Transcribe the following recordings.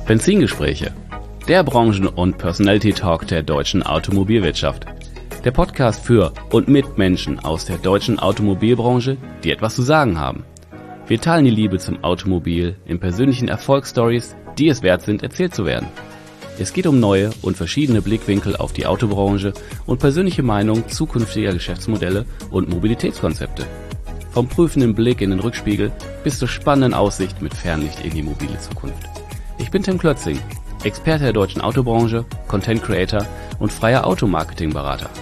Benzingespräche, der Branchen- und Personality-Talk der deutschen Automobilwirtschaft. Der Podcast für und mit Menschen aus der deutschen Automobilbranche, die etwas zu sagen haben. Wir teilen die Liebe zum Automobil in persönlichen Erfolgsstories, die es wert sind, erzählt zu werden. Es geht um neue und verschiedene Blickwinkel auf die Autobranche und persönliche Meinungen zukünftiger Geschäftsmodelle und Mobilitätskonzepte. Vom prüfenden Blick in den Rückspiegel bis zur spannenden Aussicht mit Fernlicht in die mobile Zukunft. Ich bin Tim Klötzing, Experte der deutschen Autobranche, Content Creator und freier Automarketing-Berater.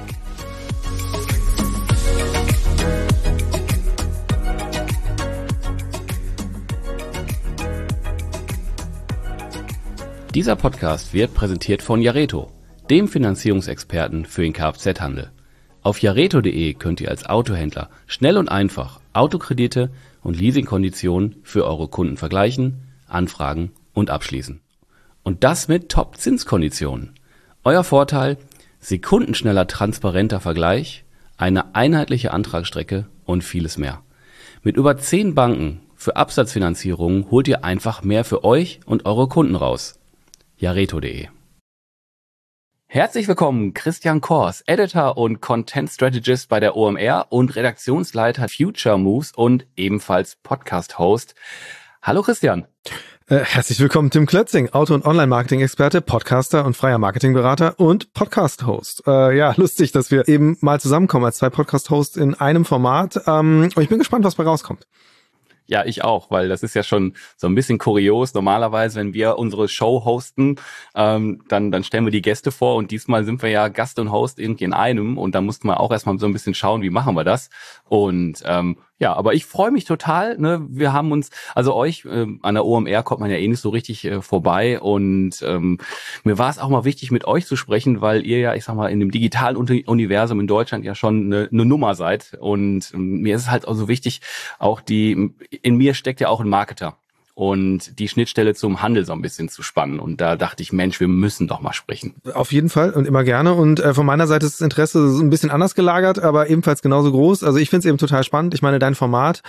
Dieser Podcast wird präsentiert von Jareto, dem Finanzierungsexperten für den Kfz-Handel. Auf jareto.de könnt ihr als Autohändler schnell und einfach Autokredite und Leasingkonditionen für eure Kunden vergleichen, anfragen und abschließen. Und das mit Top-Zinskonditionen. Euer Vorteil: sekundenschneller, transparenter Vergleich, eine einheitliche Antragsstrecke und vieles mehr. Mit über 10 Banken für Absatzfinanzierungen holt ihr einfach mehr für euch und eure Kunden raus. Jareto.de. Herzlich willkommen, Christian Kors, Editor und Content Strategist bei der OMR und Redaktionsleiter Future Moves und ebenfalls Podcast-Host. Hallo Christian. Herzlich willkommen, Tim Klötzing, Auto- und Online-Marketing-Experte, Podcaster und freier Marketingberater und Podcast-Host. Ja, lustig, dass wir eben mal zusammenkommen als 2 Podcast-Hosts in einem Format. Und ich bin gespannt, was bei rauskommt. Ja, ich auch, weil das ist ja schon so ein bisschen kurios. Normalerweise, wenn wir unsere Show hosten, dann stellen wir die Gäste vor und diesmal sind wir ja Gast und Host irgendwie in einem und da mussten wir auch erstmal so ein bisschen schauen, wie machen wir das. Und ja, aber ich freue mich total. Ne? Wir haben uns, also euch, an der OMR kommt man ja eh nicht so richtig vorbei und mir war es auch mal wichtig, mit euch zu sprechen, weil ihr ja, ich sag mal, in dem digitalen Universum in Deutschland ja schon eine Nummer seid und mir ist es halt auch so wichtig, auch in mir steckt ja auch ein Marketer und die Schnittstelle zum Handel so ein bisschen zu spannen. Und da dachte ich, Mensch, wir müssen doch mal sprechen. Auf jeden Fall und immer gerne. Und von meiner Seite ist das Interesse so ein bisschen anders gelagert, aber ebenfalls genauso groß. Also ich finde es eben total spannend. Ich meine, dein Format,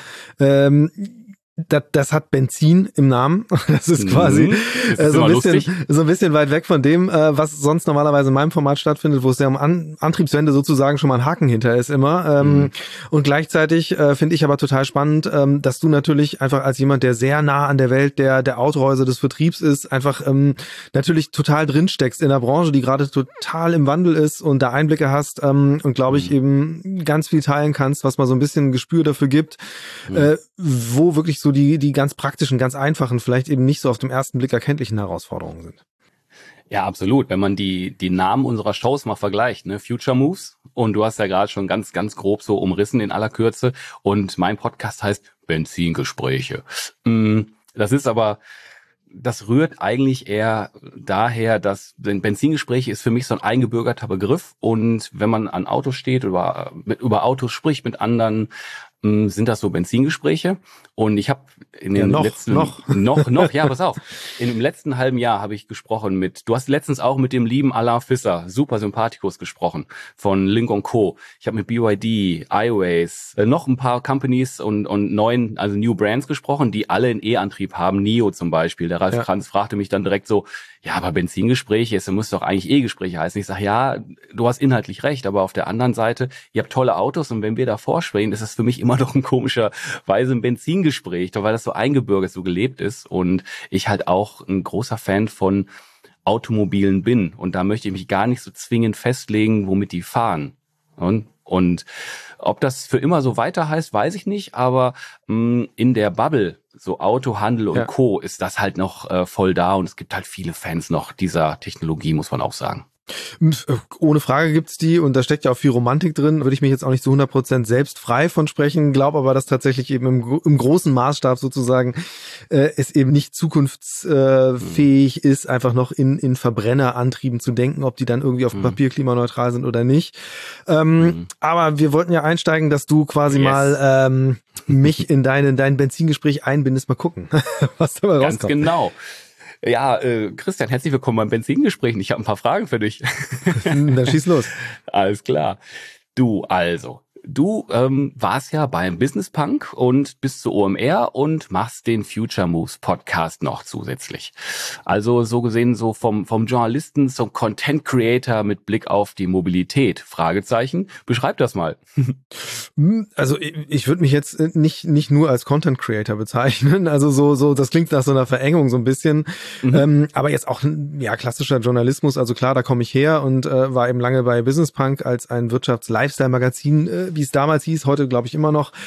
das hat Benzin im Namen. Das ist quasi so ein bisschen weit weg von dem, was sonst normalerweise in meinem Format stattfindet, wo es ja um Antriebswende sozusagen schon mal ein Haken hinter ist immer. Und gleichzeitig finde ich aber total spannend, dass du natürlich einfach als jemand, der sehr nah an der Welt der Autohäuser des Vertriebs ist, einfach natürlich total drinsteckst in der Branche, die gerade total im Wandel ist und da Einblicke hast und glaube ich eben ganz viel teilen kannst, was mal so ein bisschen ein Gespür dafür gibt, wo wirklich so die ganz praktischen, ganz einfachen, vielleicht eben nicht so auf den ersten Blick erkenntlichen Herausforderungen sind. Ja, absolut. Wenn man die Namen unserer Shows mal vergleicht, ne, Future Moves, und du hast ja gerade schon ganz, ganz grob so umrissen in aller Kürze, und mein Podcast heißt Benzingespräche. Das rührt eigentlich eher daher, dass Benzingespräche ist für mich so ein eingebürgerter Begriff, und wenn man an Autos steht, über Autos spricht mit anderen, sind das so Benzingespräche. Und ich habe in den pass auf, in dem letzten halben Jahr habe ich gesprochen du hast letztens auch mit dem lieben Alain Fisser, super Sympathikus, gesprochen, von Lynk & Co. Ich habe mit BYD, iWays, noch ein paar Companies und neuen, also New Brands gesprochen, die alle einen E-Antrieb haben, NIO zum Beispiel. Der Ralf Kranz fragte mich dann direkt so, ja, aber Benzingespräche, es muss doch eigentlich E-Gespräche heißen. Ich sage, ja, du hast inhaltlich recht, aber auf der anderen Seite, ihr habt tolle Autos und wenn wir davor sprechen, ist es für mich immer noch in komischer Weise ein Benzingespräch, weil das so eingebürgert, so gelebt ist und ich halt auch ein großer Fan von Automobilen bin und da möchte ich mich gar nicht so zwingend festlegen, womit die fahren. Und ob das für immer so weiter heißt, weiß ich nicht, aber in der Bubble, so Autohandel und Co., ist das halt noch voll da und es gibt halt viele Fans noch dieser Technologie, muss man auch sagen. Ohne Frage gibt's die und da steckt ja auch viel Romantik drin, würde ich mich jetzt auch nicht zu 100% selbst frei von sprechen, glaube aber, dass tatsächlich eben im großen Maßstab sozusagen es eben nicht zukunftsfähig ist, einfach noch in Verbrennerantrieben zu denken, ob die dann irgendwie auf dem Papier klimaneutral sind oder nicht. Aber wir wollten ja einsteigen, dass du quasi mal mich in dein Benzingespräch einbindest, mal gucken, was dabei rauskommt. Ganz genau. Ja, Christian, herzlich willkommen beim Benzingespräch. Ich habe ein paar Fragen für dich. Dann schieß los. Alles klar. Du, also, Du warst ja beim Business Punk und bist zu OMR und machst den Future Moves Podcast noch zusätzlich. Also so gesehen so vom Journalisten zum Content Creator mit Blick auf die Mobilität. Fragezeichen. Beschreib das mal. Also ich würde mich jetzt nicht nur als Content Creator bezeichnen. Also so das klingt nach so einer Verengung so ein bisschen. Aber jetzt auch klassischer Journalismus. Also klar, da komme ich her und war eben lange bei Business Punk als ein Wirtschafts-Lifestyle-Magazin, wie es damals hieß, heute glaube ich immer noch,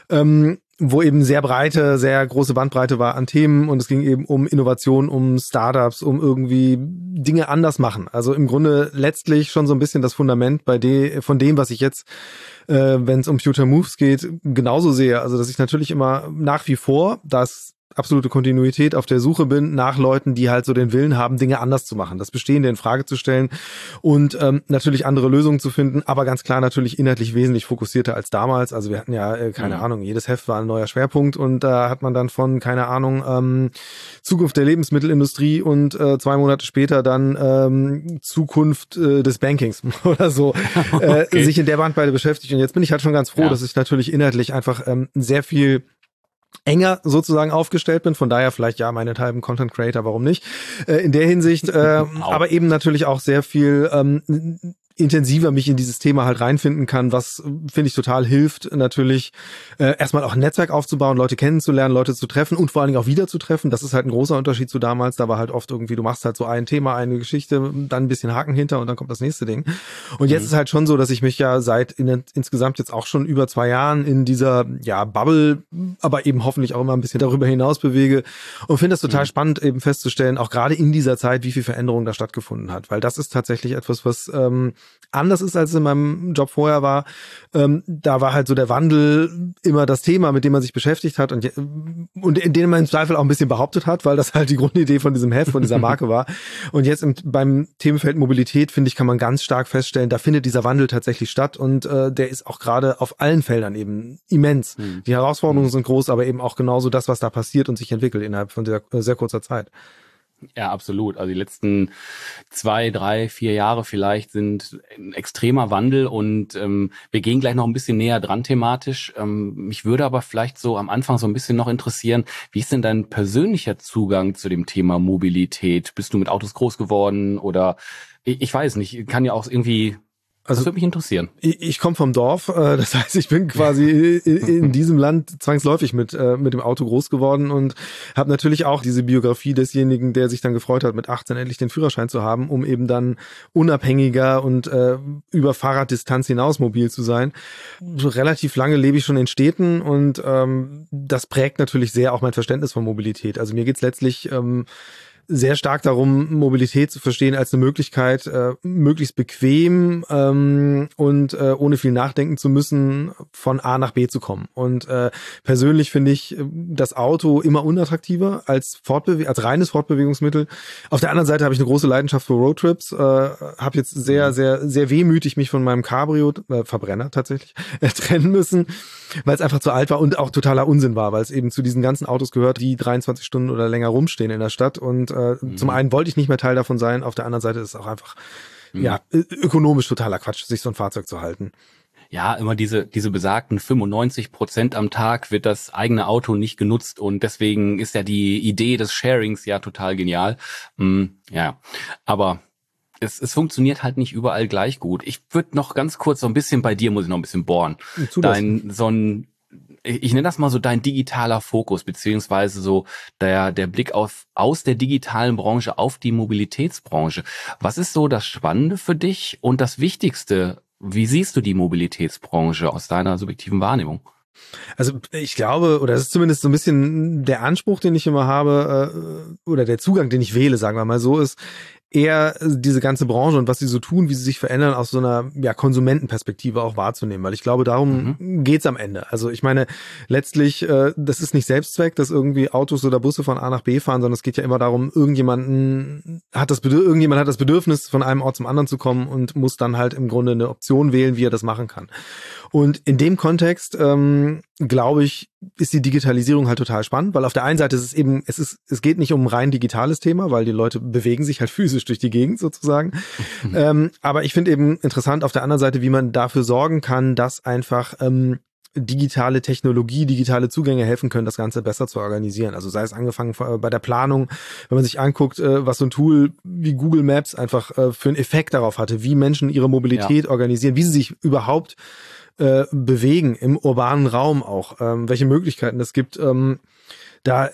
wo eben sehr große Bandbreite war an Themen und es ging eben um Innovation, um Startups, um irgendwie Dinge anders machen. Also im Grunde letztlich schon so ein bisschen das Fundament von dem, was ich jetzt, wenn es um Future Moves geht, genauso sehe. Also dass ich natürlich immer nach wie vor das absolute Kontinuität auf der Suche bin nach Leuten, die halt so den Willen haben, Dinge anders zu machen, das Bestehende in Frage zu stellen und natürlich andere Lösungen zu finden, aber ganz klar natürlich inhaltlich wesentlich fokussierter als damals. Also wir hatten ja, keine Ahnung, jedes Heft war ein neuer Schwerpunkt und da hat man dann von, keine Ahnung, Zukunft der Lebensmittelindustrie und 2 Monate später dann Zukunft des Bankings oder so sich in der Bandbreite beschäftigt. Und jetzt bin ich halt schon ganz froh, dass ich natürlich inhaltlich einfach sehr viel enger sozusagen aufgestellt bin, von daher vielleicht meinethalben Content Creator, warum nicht, in der Hinsicht, aber eben natürlich auch sehr viel intensiver mich in dieses Thema halt reinfinden kann, was, finde ich, total hilft, natürlich erstmal auch ein Netzwerk aufzubauen, Leute kennenzulernen, Leute zu treffen und vor allen Dingen auch wieder zu treffen. Das ist halt ein großer Unterschied zu damals. Da war halt oft irgendwie, du machst halt so ein Thema, eine Geschichte, dann ein bisschen Haken hinter und dann kommt das nächste Ding. Und jetzt ist halt schon so, dass ich mich ja seit insgesamt jetzt auch schon über 2 Jahren in dieser Bubble, aber eben hoffentlich auch immer ein bisschen darüber hinaus bewege und finde das total spannend, eben festzustellen, auch gerade in dieser Zeit, wie viel Veränderung da stattgefunden hat. Weil das ist tatsächlich etwas, was anders ist, als es in meinem Job vorher war. Da war halt so der Wandel immer das Thema, mit dem man sich beschäftigt hat und in dem man im Zweifel auch ein bisschen behauptet hat, weil das halt die Grundidee von diesem Heft, von dieser Marke war. Und jetzt beim Themenfeld Mobilität, finde ich, kann man ganz stark feststellen, da findet dieser Wandel tatsächlich statt und der ist auch gerade auf allen Feldern eben immens. Die Herausforderungen sind groß, aber eben auch genauso das, was da passiert und sich entwickelt innerhalb von sehr kurzer Zeit. Ja, absolut. Also die letzten 2, 3, 4 Jahre vielleicht sind ein extremer Wandel und wir gehen gleich noch ein bisschen näher dran thematisch. Mich würde aber vielleicht so am Anfang so ein bisschen noch interessieren, wie ist denn dein persönlicher Zugang zu dem Thema Mobilität? Bist du mit Autos groß geworden oder ich weiß nicht, kann ja auch irgendwie... Also, das würde mich interessieren. Ich komme vom Dorf, das heißt, ich bin quasi in diesem Land zwangsläufig mit dem Auto groß geworden und habe natürlich auch diese Biografie desjenigen, der sich dann gefreut hat, mit 18 endlich den Führerschein zu haben, um eben dann unabhängiger und über Fahrraddistanz hinaus mobil zu sein. So relativ lange lebe ich schon in Städten und das prägt natürlich sehr auch mein Verständnis von Mobilität. Also mir geht's letztlich sehr stark darum, Mobilität zu verstehen als eine Möglichkeit, möglichst bequem und ohne viel nachdenken zu müssen, von A nach B zu kommen. Und persönlich finde ich das Auto immer unattraktiver als reines Fortbewegungsmittel. Auf der anderen Seite habe ich eine große Leidenschaft für Roadtrips, habe jetzt sehr, sehr, sehr wehmütig mich von meinem Cabrio, Verbrenner tatsächlich, trennen müssen, weil es einfach zu alt war und auch totaler Unsinn war, weil es eben zu diesen ganzen Autos gehört, die 23 Stunden oder länger rumstehen in der Stadt und zum einen wollte ich nicht mehr Teil davon sein, auf der anderen Seite ist es auch einfach ökonomisch totaler Quatsch, sich so ein Fahrzeug zu halten. Ja, immer diese besagten 95% am Tag wird das eigene Auto nicht genutzt und deswegen ist ja die Idee des Sharings ja total genial. Aber es funktioniert halt nicht überall gleich gut. Ich würde noch ganz kurz so ein bisschen bei dir, muss ich noch ein bisschen bohren. Ich nenne das mal so dein digitaler Fokus, beziehungsweise so der Blick aus der digitalen Branche auf die Mobilitätsbranche. Was ist so das Spannende für dich und das Wichtigste? Wie siehst du die Mobilitätsbranche aus deiner subjektiven Wahrnehmung? Also ich glaube, oder das ist zumindest so ein bisschen der Anspruch, den ich immer habe, oder der Zugang, den ich wähle, sagen wir mal so, ist eher diese ganze Branche und was sie so tun, wie sie sich verändern, aus so einer Konsumentenperspektive auch wahrzunehmen, weil ich glaube, darum geht's am Ende. Also ich meine, letztlich, das ist nicht Selbstzweck, dass irgendwie Autos oder Busse von A nach B fahren, sondern es geht ja immer darum, irgendjemand hat das Bedürfnis, von einem Ort zum anderen zu kommen und muss dann halt im Grunde eine Option wählen, wie er das machen kann. Und in dem Kontext glaube ich, ist die Digitalisierung halt total spannend, weil auf der einen Seite ist es eben, es geht nicht um ein rein digitales Thema, weil die Leute bewegen sich halt physisch durch die Gegend sozusagen. Aber ich finde eben interessant auf der anderen Seite, wie man dafür sorgen kann, dass einfach digitale Technologie, digitale Zugänge helfen können, das Ganze besser zu organisieren. Also sei es angefangen bei der Planung, wenn man sich anguckt, was so ein Tool wie Google Maps einfach für einen Effekt darauf hatte, wie Menschen ihre Mobilität organisieren, wie sie sich überhaupt bewegen im urbanen Raum auch, welche Möglichkeiten es gibt, da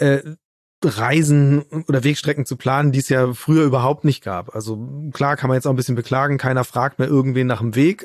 Reisen oder Wegstrecken zu planen, die es ja früher überhaupt nicht gab. Also klar kann man jetzt auch ein bisschen beklagen, keiner fragt mehr irgendwen nach dem Weg,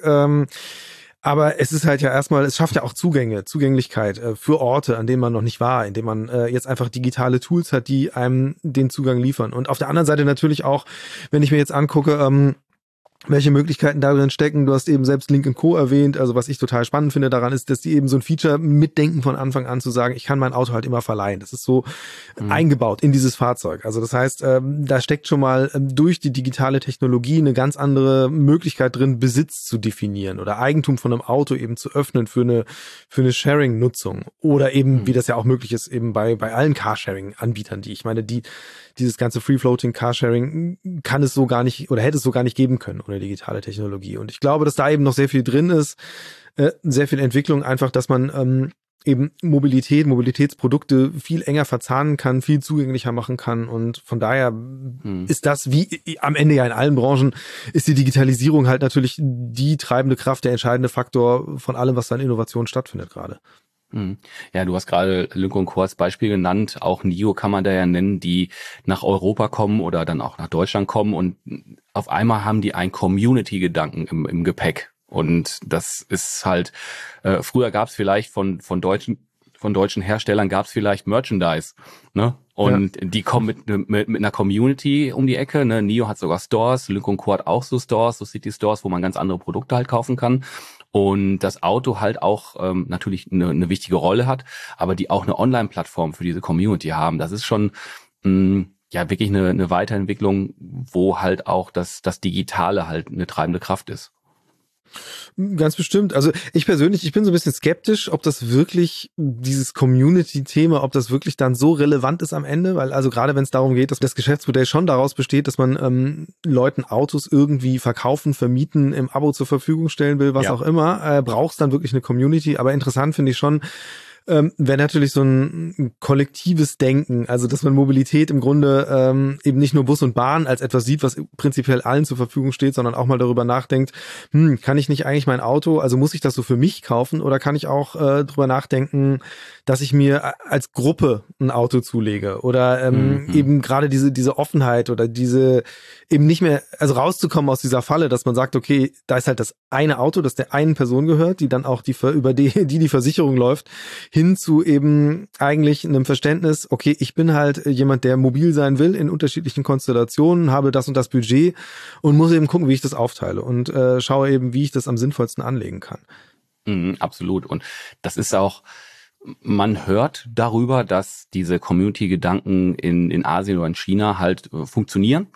aber es ist halt ja erstmal, es schafft ja auch Zugänglichkeit für Orte, an denen man noch nicht war, indem man jetzt einfach digitale Tools hat, die einem den Zugang liefern. Und auf der anderen Seite natürlich auch, wenn ich mir jetzt angucke, welche Möglichkeiten darin stecken. Du hast eben selbst Link & Co. erwähnt. Also was ich total spannend finde daran ist, dass die eben so ein Feature mitdenken von Anfang an zu sagen, ich kann mein Auto halt immer verleihen. Das ist so eingebaut in dieses Fahrzeug. Also das heißt, da steckt schon mal durch die digitale Technologie eine ganz andere Möglichkeit drin, Besitz zu definieren oder Eigentum von einem Auto eben zu öffnen für eine Sharing-Nutzung. Oder eben, wie das ja auch möglich ist, eben bei allen Carsharing-Anbietern, dieses ganze Free-Floating Carsharing kann es so gar nicht oder hätte es so gar nicht geben können ohne digitale Technologie. Und ich glaube, dass da eben noch sehr viel drin ist, sehr viel Entwicklung, einfach, dass man eben Mobilitätsprodukte viel enger verzahnen kann, viel zugänglicher machen kann. Und von daher ist das, wie am Ende ja in allen Branchen, ist die Digitalisierung halt natürlich die treibende Kraft, der entscheidende Faktor von allem, was da an Innovation stattfindet gerade. Ja, du hast gerade Lynk & Co. als Beispiel genannt. Auch NIO kann man da ja nennen, die nach Europa kommen oder dann auch nach Deutschland kommen und auf einmal haben die einen Community-Gedanken im Gepäck. Und das ist halt, früher gab es vielleicht von deutschen Herstellern gab es vielleicht Merchandise, ne? Und die kommen mit einer Community um die Ecke, ne? NIO hat sogar Stores, Lynk & Co. hat auch so Stores, so City Stores, wo man ganz andere Produkte halt kaufen kann. Und das Auto halt auch natürlich eine wichtige Rolle hat, aber die auch eine Online-Plattform für diese Community haben. Das ist schon ja wirklich eine Weiterentwicklung, wo halt auch das Digitale halt eine treibende Kraft ist. Ganz bestimmt. Also ich persönlich, ich bin so ein bisschen skeptisch, ob das wirklich, dieses Community-Thema, ob das wirklich dann so relevant ist am Ende, weil also gerade wenn es darum geht, dass das Geschäftsmodell schon daraus besteht, dass man Leuten Autos irgendwie verkaufen, vermieten, im Abo zur Verfügung stellen will, was auch immer, brauchst dann wirklich eine Community. Aber interessant finde ich schon, wäre natürlich so ein kollektives Denken, also dass man Mobilität im Grunde eben nicht nur Bus und Bahn als etwas sieht, was prinzipiell allen zur Verfügung steht, sondern auch mal darüber nachdenkt, kann ich nicht eigentlich mein Auto, also muss ich das so für mich kaufen oder kann ich auch drüber nachdenken, dass ich mir als Gruppe ein Auto zulege oder eben gerade diese Offenheit oder diese eben nicht mehr, also rauszukommen aus dieser Falle, dass man sagt, okay, da ist halt das eine Auto, das der einen Person gehört, die dann auch über die Versicherung läuft, hin zu eben eigentlich einem Verständnis, okay, ich bin halt jemand, der mobil sein will in unterschiedlichen Konstellationen, habe das und das Budget und muss eben gucken, wie ich das aufteile und schaue eben, wie ich das am sinnvollsten anlegen kann. Absolut. Und das ist auch, man hört darüber, dass diese Community-Gedanken in Asien oder in China halt funktionieren.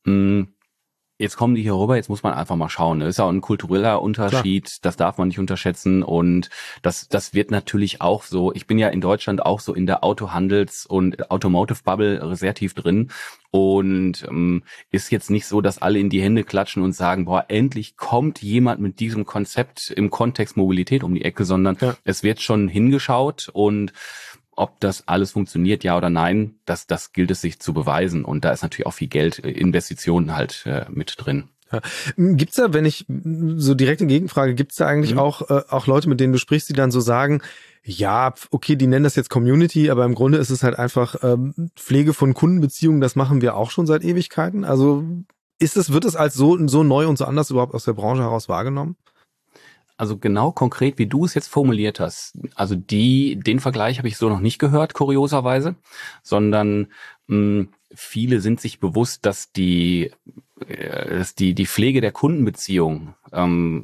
Jetzt kommen die hier rüber, jetzt muss man einfach mal schauen. Das ist ja auch ein kultureller Unterschied, klar. Das darf man nicht unterschätzen und das wird natürlich auch so, ich bin ja in Deutschland auch so in der Autohandels- und Automotive-Bubble sehr tief drin und ist jetzt nicht so, dass alle in die Hände klatschen und sagen, boah, endlich kommt jemand mit diesem Konzept im Kontext Mobilität um die Ecke, sondern es wird schon hingeschaut und ob das alles funktioniert, ja oder nein, das gilt es sich zu beweisen. Und da ist natürlich auch viel Geld, Investitionen halt mit drin. Ja. Gibt's da, wenn ich so direkte Gegenfrage, gibt's da eigentlich auch Leute, mit denen du sprichst, die dann so sagen, ja, okay, die nennen das jetzt Community, aber im Grunde ist es halt einfach Pflege von Kundenbeziehungen, das machen wir auch schon seit Ewigkeiten. Also wird es als so neu und so anders überhaupt aus der Branche heraus wahrgenommen? Also genau konkret, wie du es jetzt formuliert hast, also den Vergleich habe ich so noch nicht gehört, kurioserweise, sondern viele sind sich bewusst, dass die Pflege der Kundenbeziehung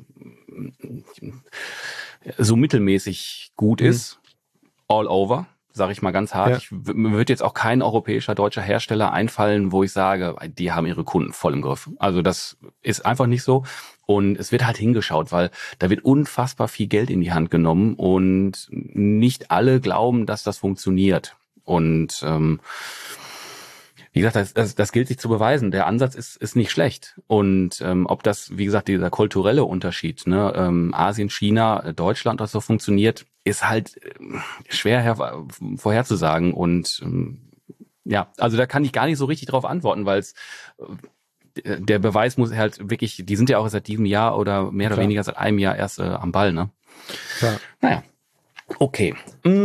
so mittelmäßig gut ist, all over, sage ich mal ganz hart. Ja. Mir wird jetzt auch kein europäischer, deutscher Hersteller einfallen, wo ich sage, die haben ihre Kunden voll im Griff. Also das ist einfach nicht so. Und es wird halt hingeschaut, weil da wird unfassbar viel Geld in die Hand genommen und nicht alle glauben, dass das funktioniert. Und wie gesagt, das gilt sich zu beweisen. Der Ansatz ist nicht schlecht. Und ob das, wie gesagt, dieser kulturelle Unterschied, ne, Asien, China, Deutschland, das so funktioniert, ist halt schwer vorherzusagen. Und ja, also da kann ich gar nicht so richtig drauf antworten, weil es der Beweis muss halt wirklich, die sind ja auch seit diesem Jahr oder mehr oder weniger seit einem Jahr erst am Ball, ne? Klar. Naja, okay.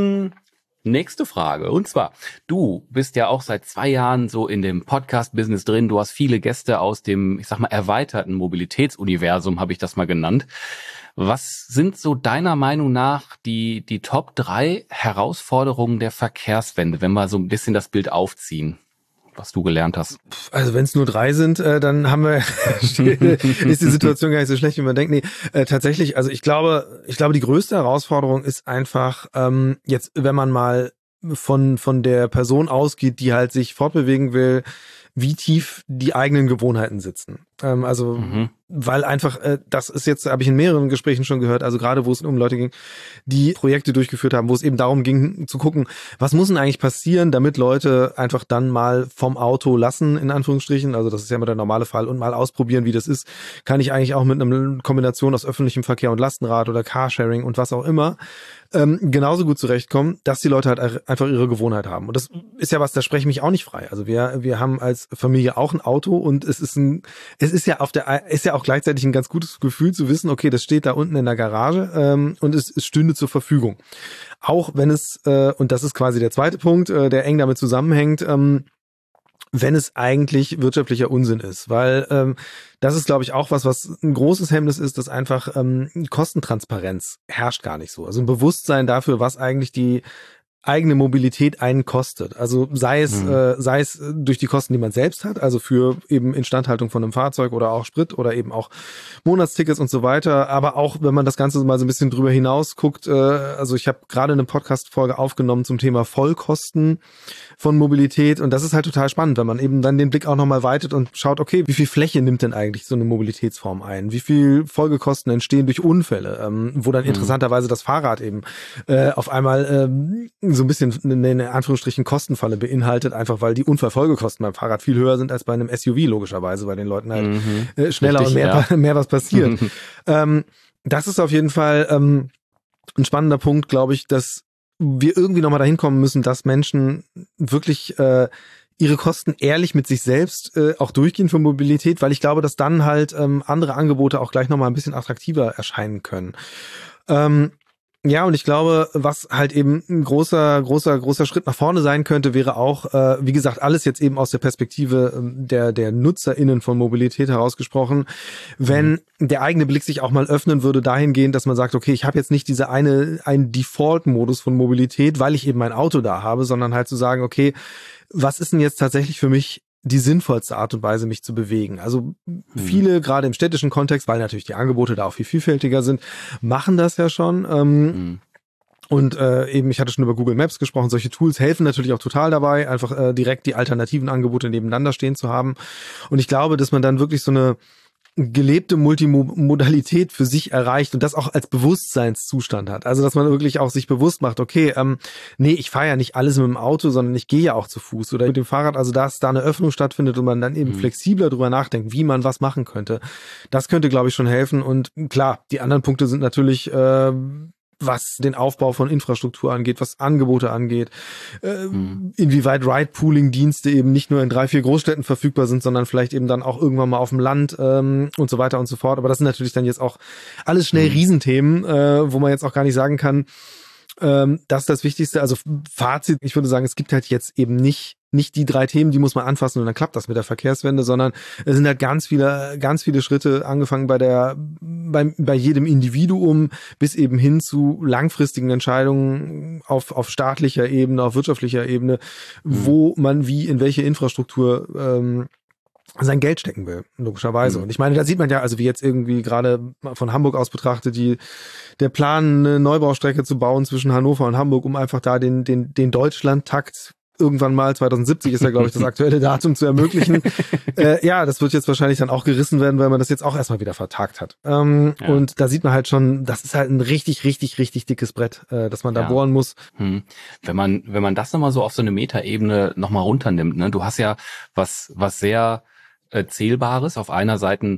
Nächste Frage. Und zwar, du bist ja auch seit 2 Jahren so in dem Podcast-Business drin. Du hast viele Gäste aus dem, ich sag mal, erweiterten Mobilitätsuniversum, habe ich das mal genannt. Was sind so deiner Meinung nach die Top 3 Herausforderungen der Verkehrswende, wenn wir so ein bisschen das Bild aufziehen, was du gelernt hast? Also wenn es nur 3 sind, dann haben wir ist die Situation gar nicht so schlecht, wie man denkt. Nee, tatsächlich, also ich glaube, die größte Herausforderung ist einfach, jetzt, wenn man mal von der Person ausgeht, die halt sich fortbewegen will, wie tief die eigenen Gewohnheiten sitzen. Weil einfach, das ist jetzt, habe ich in mehreren Gesprächen schon gehört, also gerade wo es um Leute ging, die Projekte durchgeführt haben, wo es eben darum ging zu gucken, was muss denn eigentlich passieren, damit Leute einfach dann mal vom Auto lassen, in Anführungsstrichen, also das ist ja immer der normale Fall, und mal ausprobieren, wie das ist. Kann ich eigentlich auch mit einer Kombination aus öffentlichem Verkehr und Lastenrad oder Carsharing und was auch immer genauso gut zurechtkommen, dass die Leute halt einfach ihre Gewohnheit haben. Und das ist ja was, da spreche ich mich auch nicht frei. Also wir haben als Familie auch ein Auto und es ist ja auch gleichzeitig ein ganz gutes Gefühl zu wissen, okay, das steht da unten in der Garage und es stünde zur Verfügung. Auch wenn es, und das ist quasi der zweite Punkt, der eng damit zusammenhängt, wenn es eigentlich wirtschaftlicher Unsinn ist. Weil das ist, glaube ich, auch was ein großes Hemmnis ist, dass einfach Kostentransparenz herrscht gar nicht so. Also ein Bewusstsein dafür, was eigentlich die eigene Mobilität einen kostet. Also sei es durch die Kosten, die man selbst hat, also für eben Instandhaltung von einem Fahrzeug oder auch Sprit oder eben auch Monatstickets und so weiter, aber auch, wenn man das Ganze mal so ein bisschen drüber hinaus guckt, also ich habe gerade eine Podcast-Folge aufgenommen zum Thema Vollkosten von Mobilität und das ist halt total spannend, wenn man eben dann den Blick auch nochmal weitet und schaut, okay, wie viel Fläche nimmt denn eigentlich so eine Mobilitätsform ein? Wie viel Folgekosten entstehen durch Unfälle, wo dann interessanterweise das Fahrrad eben auf einmal so ein bisschen eine Anführungsstrichen Kostenfalle beinhaltet, einfach weil die Unfallfolgekosten beim Fahrrad viel höher sind als bei einem SUV logischerweise, weil den Leuten halt schneller und mehr was passiert. Das ist auf jeden Fall ein spannender Punkt, glaube ich, dass wir irgendwie nochmal dahin kommen müssen, dass Menschen wirklich ihre Kosten ehrlich mit sich selbst auch durchgehen für Mobilität, weil ich glaube, dass dann halt andere Angebote auch gleich nochmal ein bisschen attraktiver erscheinen können. Ja, und ich glaube, was halt eben ein großer Schritt nach vorne sein könnte, wäre auch, wie gesagt, alles jetzt eben aus der Perspektive der NutzerInnen von Mobilität herausgesprochen, wenn der eigene Blick sich auch mal öffnen würde dahingehend, dass man sagt, okay, ich habe jetzt nicht einen Default-Modus von Mobilität, weil ich eben mein Auto da habe, sondern halt zu sagen, okay, was ist denn jetzt tatsächlich für mich die sinnvollste Art und Weise, mich zu bewegen. Also viele, gerade im städtischen Kontext, weil natürlich die Angebote da auch viel vielfältiger sind, machen das ja schon. Und eben, ich hatte schon über Google Maps gesprochen, solche Tools helfen natürlich auch total dabei, einfach direkt die alternativen Angebote nebeneinander stehen zu haben. Und ich glaube, dass man dann wirklich so eine gelebte Multimodalität für sich erreicht und das auch als Bewusstseinszustand hat. Also, dass man wirklich auch sich bewusst macht, okay, nee, ich fahre ja nicht alles mit dem Auto, sondern ich gehe ja auch zu Fuß oder mit dem Fahrrad, also dass da eine Öffnung stattfindet und man dann eben flexibler drüber nachdenkt, wie man was machen könnte. Das könnte, glaube ich, schon helfen und klar, die anderen Punkte sind natürlich was den Aufbau von Infrastruktur angeht, was Angebote angeht, inwieweit Ride-Pooling-Dienste eben nicht nur in 3, 4 Großstädten verfügbar sind, sondern vielleicht eben dann auch irgendwann mal auf dem Land und so weiter und so fort. Aber das sind natürlich dann jetzt auch alles schnell Riesenthemen, wo man jetzt auch gar nicht sagen kann, das ist das Wichtigste. Also Fazit, ich würde sagen, es gibt halt jetzt eben nicht die 3 Themen, die muss man anfassen und dann klappt das mit der Verkehrswende, sondern es sind halt ganz viele Schritte, angefangen bei jedem Individuum bis eben hin zu langfristigen Entscheidungen auf staatlicher Ebene, auf wirtschaftlicher Ebene, wo man wie in welche Infrastruktur sein Geld stecken will, logischerweise. Und ich meine, da sieht man ja, also wie jetzt irgendwie gerade von Hamburg aus betrachtet, der Plan, eine Neubaustrecke zu bauen zwischen Hannover und Hamburg, um einfach da den Deutschlandtakt irgendwann mal, 2070 ist ja, glaube ich, das aktuelle Datum zu ermöglichen. Ja, das wird jetzt wahrscheinlich dann auch gerissen werden, weil man das jetzt auch erstmal wieder vertagt hat. Und da sieht man halt schon, das ist halt ein richtig, richtig, richtig dickes Brett, dass man da bohren muss. Wenn man das nochmal so auf so eine Metaebene nochmal runternimmt, ne, du hast ja was sehr Zählbares. Auf einer Seite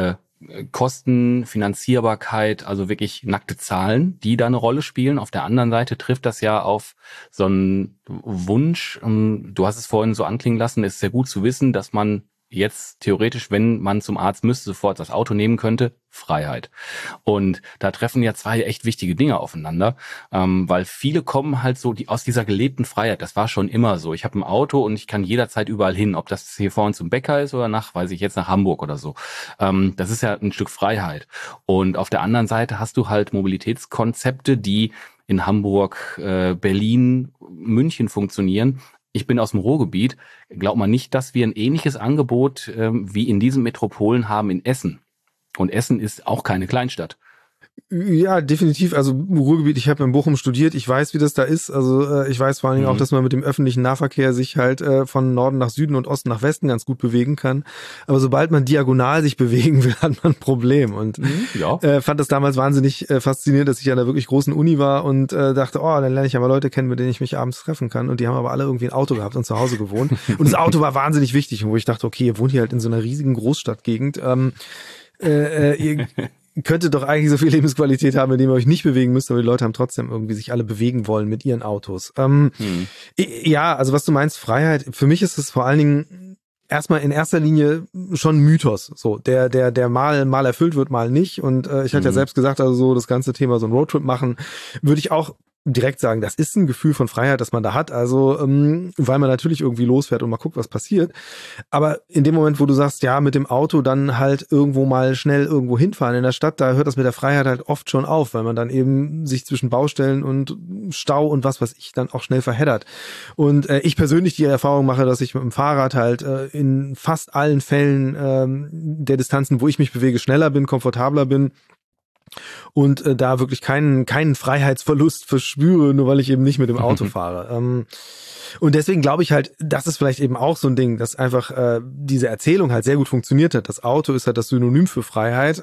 Kosten, Finanzierbarkeit, also wirklich nackte Zahlen, die da eine Rolle spielen. Auf der anderen Seite trifft das ja auf so einen Wunsch. Du hast es vorhin so anklingen lassen, ist sehr gut zu wissen, dass man jetzt theoretisch, wenn man zum Arzt müsste, sofort das Auto nehmen könnte, Freiheit. Und da treffen ja zwei echt wichtige Dinge aufeinander, weil viele kommen halt so aus dieser gelebten Freiheit. Das war schon immer so. Ich habe ein Auto und ich kann jederzeit überall hin, ob das hier vorhin zum Bäcker ist oder nach Hamburg oder so. Das ist ja ein Stück Freiheit. Und auf der anderen Seite hast du halt Mobilitätskonzepte, die in Hamburg, Berlin, München funktionieren. Ich bin aus dem Ruhrgebiet. Glaubt man nicht, dass wir ein ähnliches Angebot wie in diesen Metropolen haben in Essen. Und Essen ist auch keine Kleinstadt. Ja, definitiv. Also Ruhrgebiet, ich habe in Bochum studiert, ich weiß, wie das da ist. Also ich weiß vor allen Dingen auch, dass man mit dem öffentlichen Nahverkehr sich halt von Norden nach Süden und Osten nach Westen ganz gut bewegen kann. Aber sobald man diagonal sich bewegen will, hat man ein Problem. Und fand das damals wahnsinnig faszinierend, dass ich an einer wirklich großen Uni war und dachte, oh, dann lerne ich aber Leute kennen, mit denen ich mich abends treffen kann. Und die haben aber alle irgendwie ein Auto gehabt und zu Hause gewohnt. Und das Auto war wahnsinnig wichtig. Und wo ich dachte, okay, ihr wohnt hier halt in so einer riesigen Großstadtgegend. Ihr könntet doch eigentlich so viel Lebensqualität haben, indem ihr euch nicht bewegen müsst, aber die Leute haben trotzdem irgendwie sich alle bewegen wollen mit ihren Autos. Ja, also was du meinst, Freiheit, für mich ist es vor allen Dingen erstmal in erster Linie schon Mythos, so der mal erfüllt wird, mal nicht. Und ich hatte ja selbst gesagt, also so das ganze Thema so ein Roadtrip machen, würde ich auch direkt sagen, das ist ein Gefühl von Freiheit, das man da hat, also weil man natürlich irgendwie losfährt und mal guckt, was passiert. Aber in dem Moment, wo du sagst, ja, mit dem Auto dann halt irgendwo mal schnell irgendwo hinfahren in der Stadt, da hört das mit der Freiheit halt oft schon auf, weil man dann eben sich zwischen Baustellen und Stau und was weiß ich dann auch schnell verheddert. Und ich persönlich die Erfahrung mache, dass ich mit dem Fahrrad halt in fast allen Fällen der Distanzen, wo ich mich bewege, schneller bin, komfortabler bin. Und da wirklich keinen Freiheitsverlust verspüre, nur weil ich eben nicht mit dem Auto fahre. Und deswegen glaube ich halt, das ist vielleicht eben auch so ein Ding, dass einfach diese Erzählung halt sehr gut funktioniert hat. Das Auto ist halt das Synonym für Freiheit.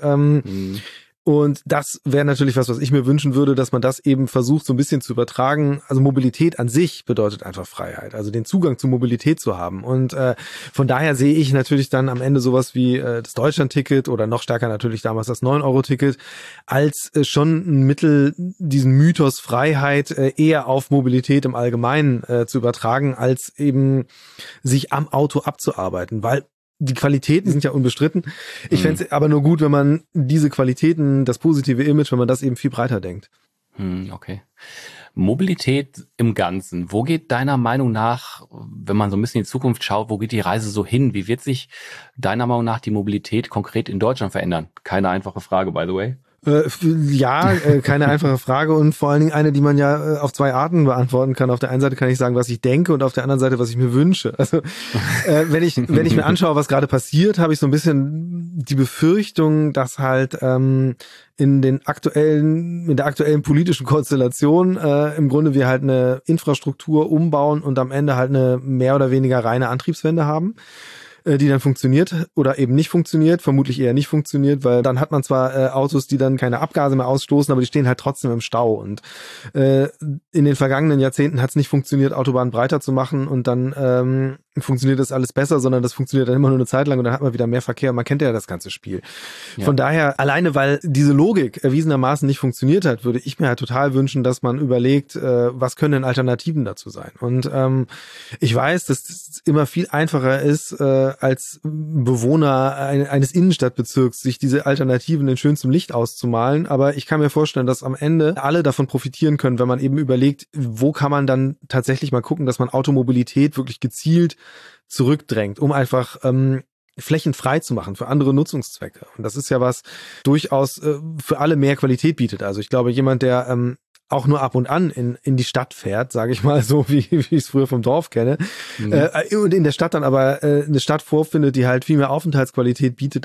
Und das wäre natürlich was ich mir wünschen würde, dass man das eben versucht, so ein bisschen zu übertragen. Also Mobilität an sich bedeutet einfach Freiheit, also den Zugang zu Mobilität zu haben. Und von daher sehe ich natürlich dann am Ende sowas wie das Deutschlandticket oder noch stärker natürlich damals das 9-Euro-Ticket als schon ein Mittel, diesen Mythos Freiheit eher auf Mobilität im Allgemeinen zu übertragen, als eben sich am Auto abzuarbeiten, weil die Qualitäten sind ja unbestritten. Ich fände es aber nur gut, wenn man diese Qualitäten, das positive Image, wenn man das eben viel breiter denkt. Okay. Mobilität im Ganzen. Wo geht deiner Meinung nach, wenn man so ein bisschen in die Zukunft schaut, wo geht die Reise so hin? Wie wird sich deiner Meinung nach die Mobilität konkret in Deutschland verändern? Keine einfache Frage, by the way. Ja, keine einfache Frage und vor allen Dingen eine, die man ja auf zwei Arten beantworten kann. Auf der einen Seite kann ich sagen, was ich denke und auf der anderen Seite, was ich mir wünsche. Also wenn ich mir anschaue, was gerade passiert, habe ich so ein bisschen die Befürchtung, dass halt in der aktuellen politischen Konstellation im Grunde wir halt eine Infrastruktur umbauen und am Ende halt eine mehr oder weniger reine Antriebswende haben, die dann funktioniert oder eben nicht funktioniert, vermutlich eher nicht funktioniert, weil dann hat man zwar Autos, die dann keine Abgase mehr ausstoßen, aber die stehen halt trotzdem im Stau und in den vergangenen Jahrzehnten hat es nicht funktioniert, Autobahnen breiter zu machen und dann funktioniert das alles besser, sondern das funktioniert dann immer nur eine Zeit lang und dann hat man wieder mehr Verkehr und man kennt ja das ganze Spiel. Ja. Von daher, alleine weil diese Logik erwiesenermaßen nicht funktioniert hat, würde ich mir halt total wünschen, dass man überlegt, was können denn Alternativen dazu sein? Und ich weiß, dass es immer viel einfacher ist, als Bewohner eines Innenstadtbezirks sich diese Alternativen in schönstem Licht auszumalen, aber ich kann mir vorstellen, dass am Ende alle davon profitieren können, wenn man eben überlegt, wo kann man dann tatsächlich mal gucken, dass man Automobilität wirklich gezielt zurückdrängt, um einfach Flächen frei zu machen für andere Nutzungszwecke. Und das ist ja was durchaus für alle mehr Qualität bietet. Also ich glaube, jemand, der auch nur ab und an in die Stadt fährt, sage ich mal, so wie ich es früher vom Dorf kenne, und in der Stadt dann aber eine Stadt vorfindet, die halt viel mehr Aufenthaltsqualität bietet,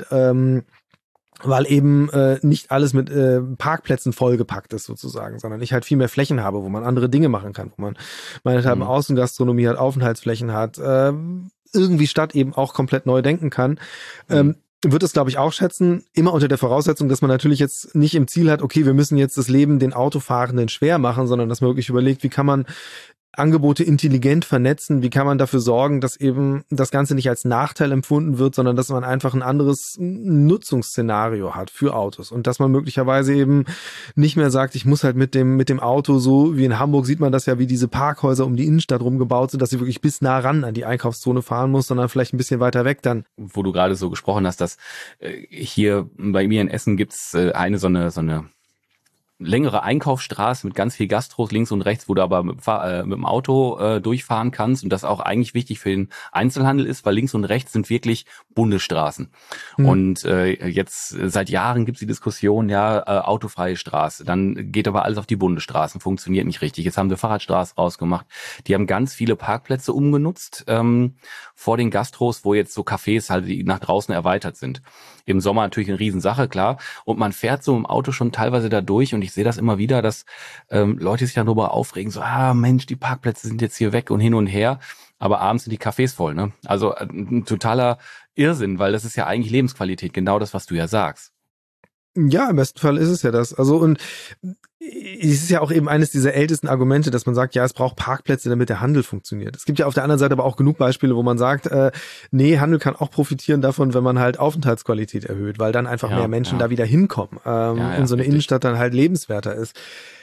weil eben nicht alles mit Parkplätzen vollgepackt ist sozusagen, sondern ich halt viel mehr Flächen habe, wo man andere Dinge machen kann, wo man meinethalben Außengastronomie hat, Aufenthaltsflächen hat, irgendwie Stadt eben auch komplett neu denken kann. Wird es, glaube ich, auch schätzen, immer unter der Voraussetzung, dass man natürlich jetzt nicht im Ziel hat, okay, wir müssen jetzt das Leben den Autofahrenden schwer machen, sondern dass man wirklich überlegt, wie kann man Angebote intelligent vernetzen, wie kann man dafür sorgen, dass eben das Ganze nicht als Nachteil empfunden wird, sondern dass man einfach ein anderes Nutzungsszenario hat für Autos und dass man möglicherweise eben nicht mehr sagt, ich muss halt mit dem Auto, so wie in Hamburg sieht man das ja, wie diese Parkhäuser um die Innenstadt rumgebaut sind, dass sie wirklich bis nah ran an die Einkaufszone fahren muss, sondern vielleicht ein bisschen weiter weg dann. Wo du gerade so gesprochen hast, dass hier bei mir in Essen gibt's eine so eine längere Einkaufsstraße mit ganz viel Gastros links und rechts, wo du aber mit dem Auto durchfahren kannst und das auch eigentlich wichtig für den Einzelhandel ist, weil links und rechts sind wirklich Bundesstraßen. Und jetzt seit Jahren gibt's die Diskussion, autofreie Straße, dann geht aber alles auf die Bundesstraßen, funktioniert nicht richtig. Jetzt haben sie Fahrradstraße rausgemacht. Die haben ganz viele Parkplätze umgenutzt vor den Gastros, wo jetzt so Cafés halt die nach draußen erweitert sind. Im Sommer natürlich eine Riesensache, klar. Und man fährt so im Auto schon teilweise da durch und ich sehe das immer wieder, dass Leute sich dann darüber aufregen, so, Mensch, die Parkplätze sind jetzt hier weg und hin und her, aber abends sind die Cafés voll, ne? Also ein totaler Irrsinn, weil das ist ja eigentlich Lebensqualität, genau das, was du ja sagst. Ja, im besten Fall ist es ja das. Also und es ist ja auch eben eines dieser ältesten Argumente, dass man sagt, ja, es braucht Parkplätze, damit der Handel funktioniert. Es gibt ja auf der anderen Seite aber auch genug Beispiele, wo man sagt, nee, Handel kann auch profitieren davon, wenn man halt Aufenthaltsqualität erhöht, weil dann einfach mehr Menschen da wieder hinkommen und so eine Innenstadt dann halt lebenswerter ist.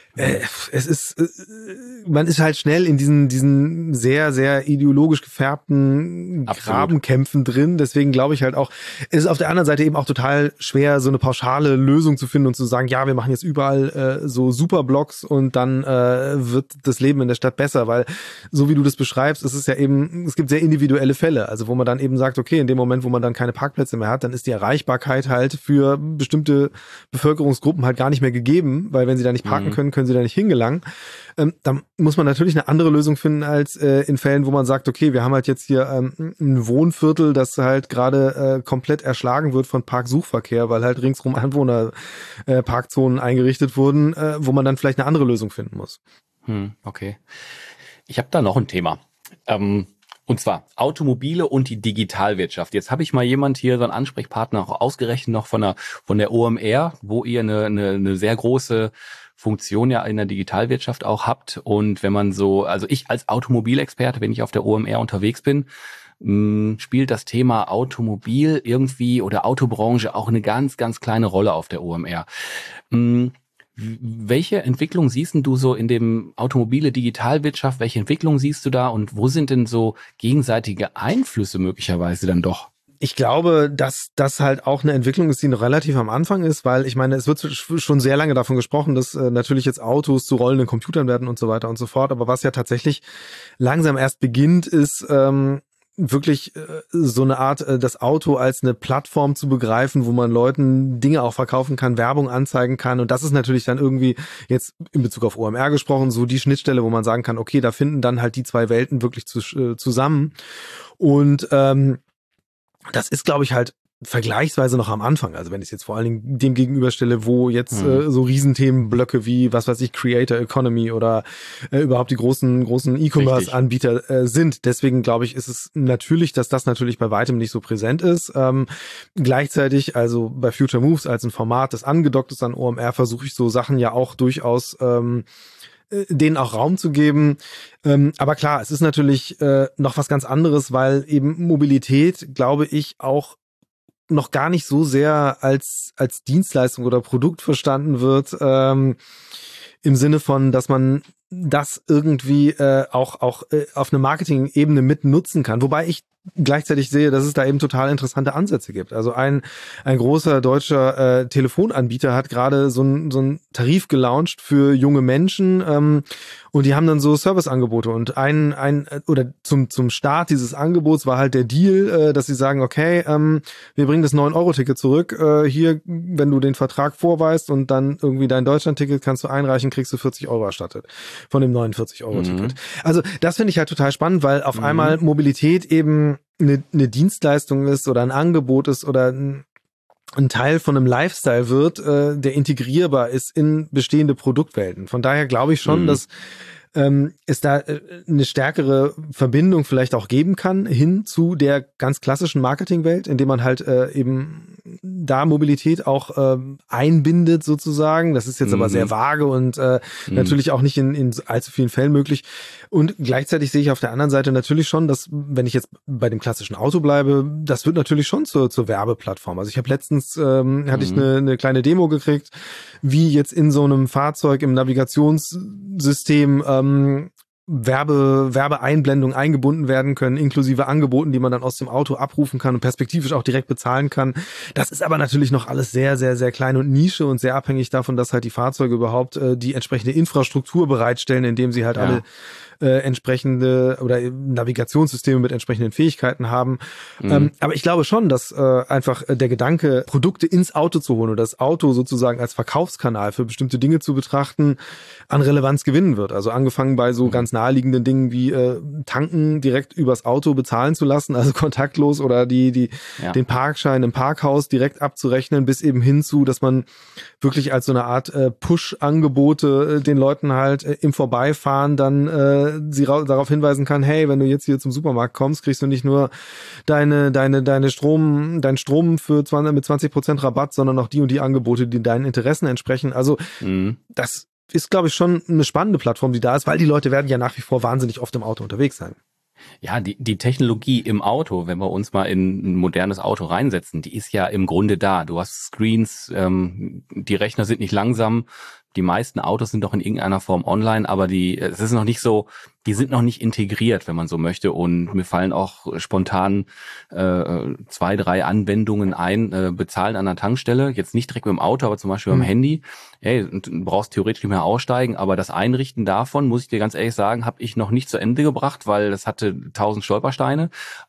Es ist, man ist halt schnell in diesen sehr, sehr ideologisch gefärbten Grabenkämpfen drin. Deswegen glaube ich halt auch, es ist auf der anderen Seite eben auch total schwer, so eine pauschale Lösung zu finden und zu sagen, ja, wir machen jetzt überall so Superblocks und dann wird das Leben in der Stadt besser, weil so wie du das beschreibst, ist es ja eben, es gibt sehr individuelle Fälle, also wo man dann eben sagt, okay, in dem Moment, wo man dann keine Parkplätze mehr hat, dann ist die Erreichbarkeit halt für bestimmte Bevölkerungsgruppen halt gar nicht mehr gegeben, weil wenn sie da nicht parken können sie da nicht hingelangen. Dann muss man natürlich eine andere Lösung finden als in Fällen, wo man sagt, okay, wir haben halt jetzt hier ein Wohnviertel, das halt gerade komplett erschlagen wird von Parksuchverkehr, weil halt ringsrum Anwohnerparkzonen eingerichtet wurden, wo man dann vielleicht eine andere Lösung finden muss. Okay. Ich habe da noch ein Thema. Und zwar Automobile und die Digitalwirtschaft. Jetzt habe ich mal jemand hier, so einen Ansprechpartner auch ausgerechnet noch von der OMR, wo ihr eine sehr große Funktion ja in der Digitalwirtschaft auch habt. Und wenn man so, also ich als Automobilexperte, wenn ich auf der OMR unterwegs bin, spielt das Thema Automobil irgendwie oder Autobranche auch eine ganz, ganz kleine Rolle auf der OMR. Welche Entwicklung siehst denn du so in dem Automobile Digitalwirtschaft? Welche Entwicklung siehst du da und wo sind denn so gegenseitige Einflüsse möglicherweise dann doch? Ich glaube, dass das halt auch eine Entwicklung ist, die noch relativ am Anfang ist, weil ich meine, es wird schon sehr lange davon gesprochen, dass natürlich jetzt Autos zu rollenden Computern werden und so weiter und so fort. Aber was ja tatsächlich langsam erst beginnt, ist wirklich so eine Art, das Auto als eine Plattform zu begreifen, wo man Leuten Dinge auch verkaufen kann, Werbung anzeigen kann. Und das ist natürlich dann irgendwie jetzt in Bezug auf OMR gesprochen, so die Schnittstelle, wo man sagen kann, okay, da finden dann halt die zwei Welten wirklich zusammen. Und das ist, glaube ich, halt vergleichsweise noch am Anfang. Also wenn ich es jetzt vor allen Dingen dem gegenüberstelle, wo jetzt so Riesenthemenblöcke wie, was weiß ich, Creator Economy oder überhaupt die großen E-Commerce-Anbieter sind. Deswegen glaube ich, ist es natürlich, dass das natürlich bei weitem nicht so präsent ist. Gleichzeitig, also bei Future Moves als ein Format, das angedockt ist an OMR, versuche ich so Sachen ja auch durchaus denen auch Raum zu geben. Aber klar, es ist natürlich noch was ganz anderes, weil eben Mobilität, glaube ich, auch noch gar nicht so sehr als Dienstleistung oder Produkt verstanden wird, im Sinne von, dass man das irgendwie auch auf eine Marketing-Ebene mit nutzen kann. Wobei ich gleichzeitig sehe, dass es da eben total interessante Ansätze gibt. Also ein großer deutscher Telefonanbieter hat gerade so ein Tarif gelauncht für junge Menschen, und die haben dann so Serviceangebote, und oder zum Start dieses Angebots war halt der Deal, dass sie sagen, okay, wir bringen das 9-Euro-Ticket zurück, hier, wenn du den Vertrag vorweist und dann irgendwie dein Deutschland-Ticket kannst du einreichen, kriegst du 40 Euro erstattet von dem 49-Euro-Ticket. Also das finde ich halt total spannend, weil auf einmal Mobilität eben eine Dienstleistung ist oder ein Angebot ist oder ein Teil von einem Lifestyle wird, der integrierbar ist in bestehende Produktwelten. Von daher glaube ich schon, dass es da eine stärkere Verbindung vielleicht auch geben kann hin zu der ganz klassischen Marketingwelt, indem man halt eben da Mobilität auch einbindet sozusagen. Das ist jetzt aber sehr vage und natürlich auch nicht in allzu vielen Fällen möglich. Und gleichzeitig sehe ich auf der anderen Seite natürlich schon, dass, wenn ich jetzt bei dem klassischen Auto bleibe, das wird natürlich schon zur Werbeplattform. Also ich habe letztens hatte ich eine kleine Demo gekriegt, wie jetzt in so einem Fahrzeug im Navigationssystem Werbeeinblendungen eingebunden werden können, inklusive Angeboten, die man dann aus dem Auto abrufen kann und perspektivisch auch direkt bezahlen kann. Das ist aber natürlich noch alles sehr, sehr, sehr klein und Nische und sehr abhängig davon, dass halt die Fahrzeuge überhaupt die entsprechende Infrastruktur bereitstellen, indem sie halt alle entsprechende oder Navigationssysteme mit entsprechenden Fähigkeiten haben. Aber ich glaube schon, dass einfach der Gedanke, Produkte ins Auto zu holen oder das Auto sozusagen als Verkaufskanal für bestimmte Dinge zu betrachten, an Relevanz gewinnen wird. Also angefangen bei so ganz naheliegenden Dingen wie Tanken direkt übers Auto bezahlen zu lassen, also kontaktlos, oder den Parkschein im Parkhaus direkt abzurechnen, bis eben hinzu, dass man wirklich als so eine Art Push-Angebote den Leuten halt im Vorbeifahren dann sie darauf hinweisen kann, hey, wenn du jetzt hier zum Supermarkt kommst, kriegst du nicht nur deinen Strom mit 20% Rabatt, sondern auch die und die Angebote, die deinen Interessen entsprechen. Also das ist, glaube ich, schon eine spannende Plattform, die da ist, weil die Leute werden ja nach wie vor wahnsinnig oft im Auto unterwegs sein. Ja, die Technologie im Auto, wenn wir uns mal in ein modernes Auto reinsetzen, die ist ja im Grunde da. Du hast Screens, die Rechner sind nicht langsam. Die meisten Autos sind doch in irgendeiner Form online, aber es ist noch nicht so, die sind noch nicht integriert, wenn man so möchte. Und mir fallen auch spontan 2, 3 Anwendungen ein, bezahlen an der Tankstelle, jetzt nicht direkt mit dem Auto, aber zum Beispiel beim Handy. Hey, du brauchst theoretisch nicht mehr aussteigen, aber das Einrichten davon, muss ich dir ganz ehrlich sagen, habe ich noch nicht zu Ende gebracht, weil das hatte 1000 Stolpersteine.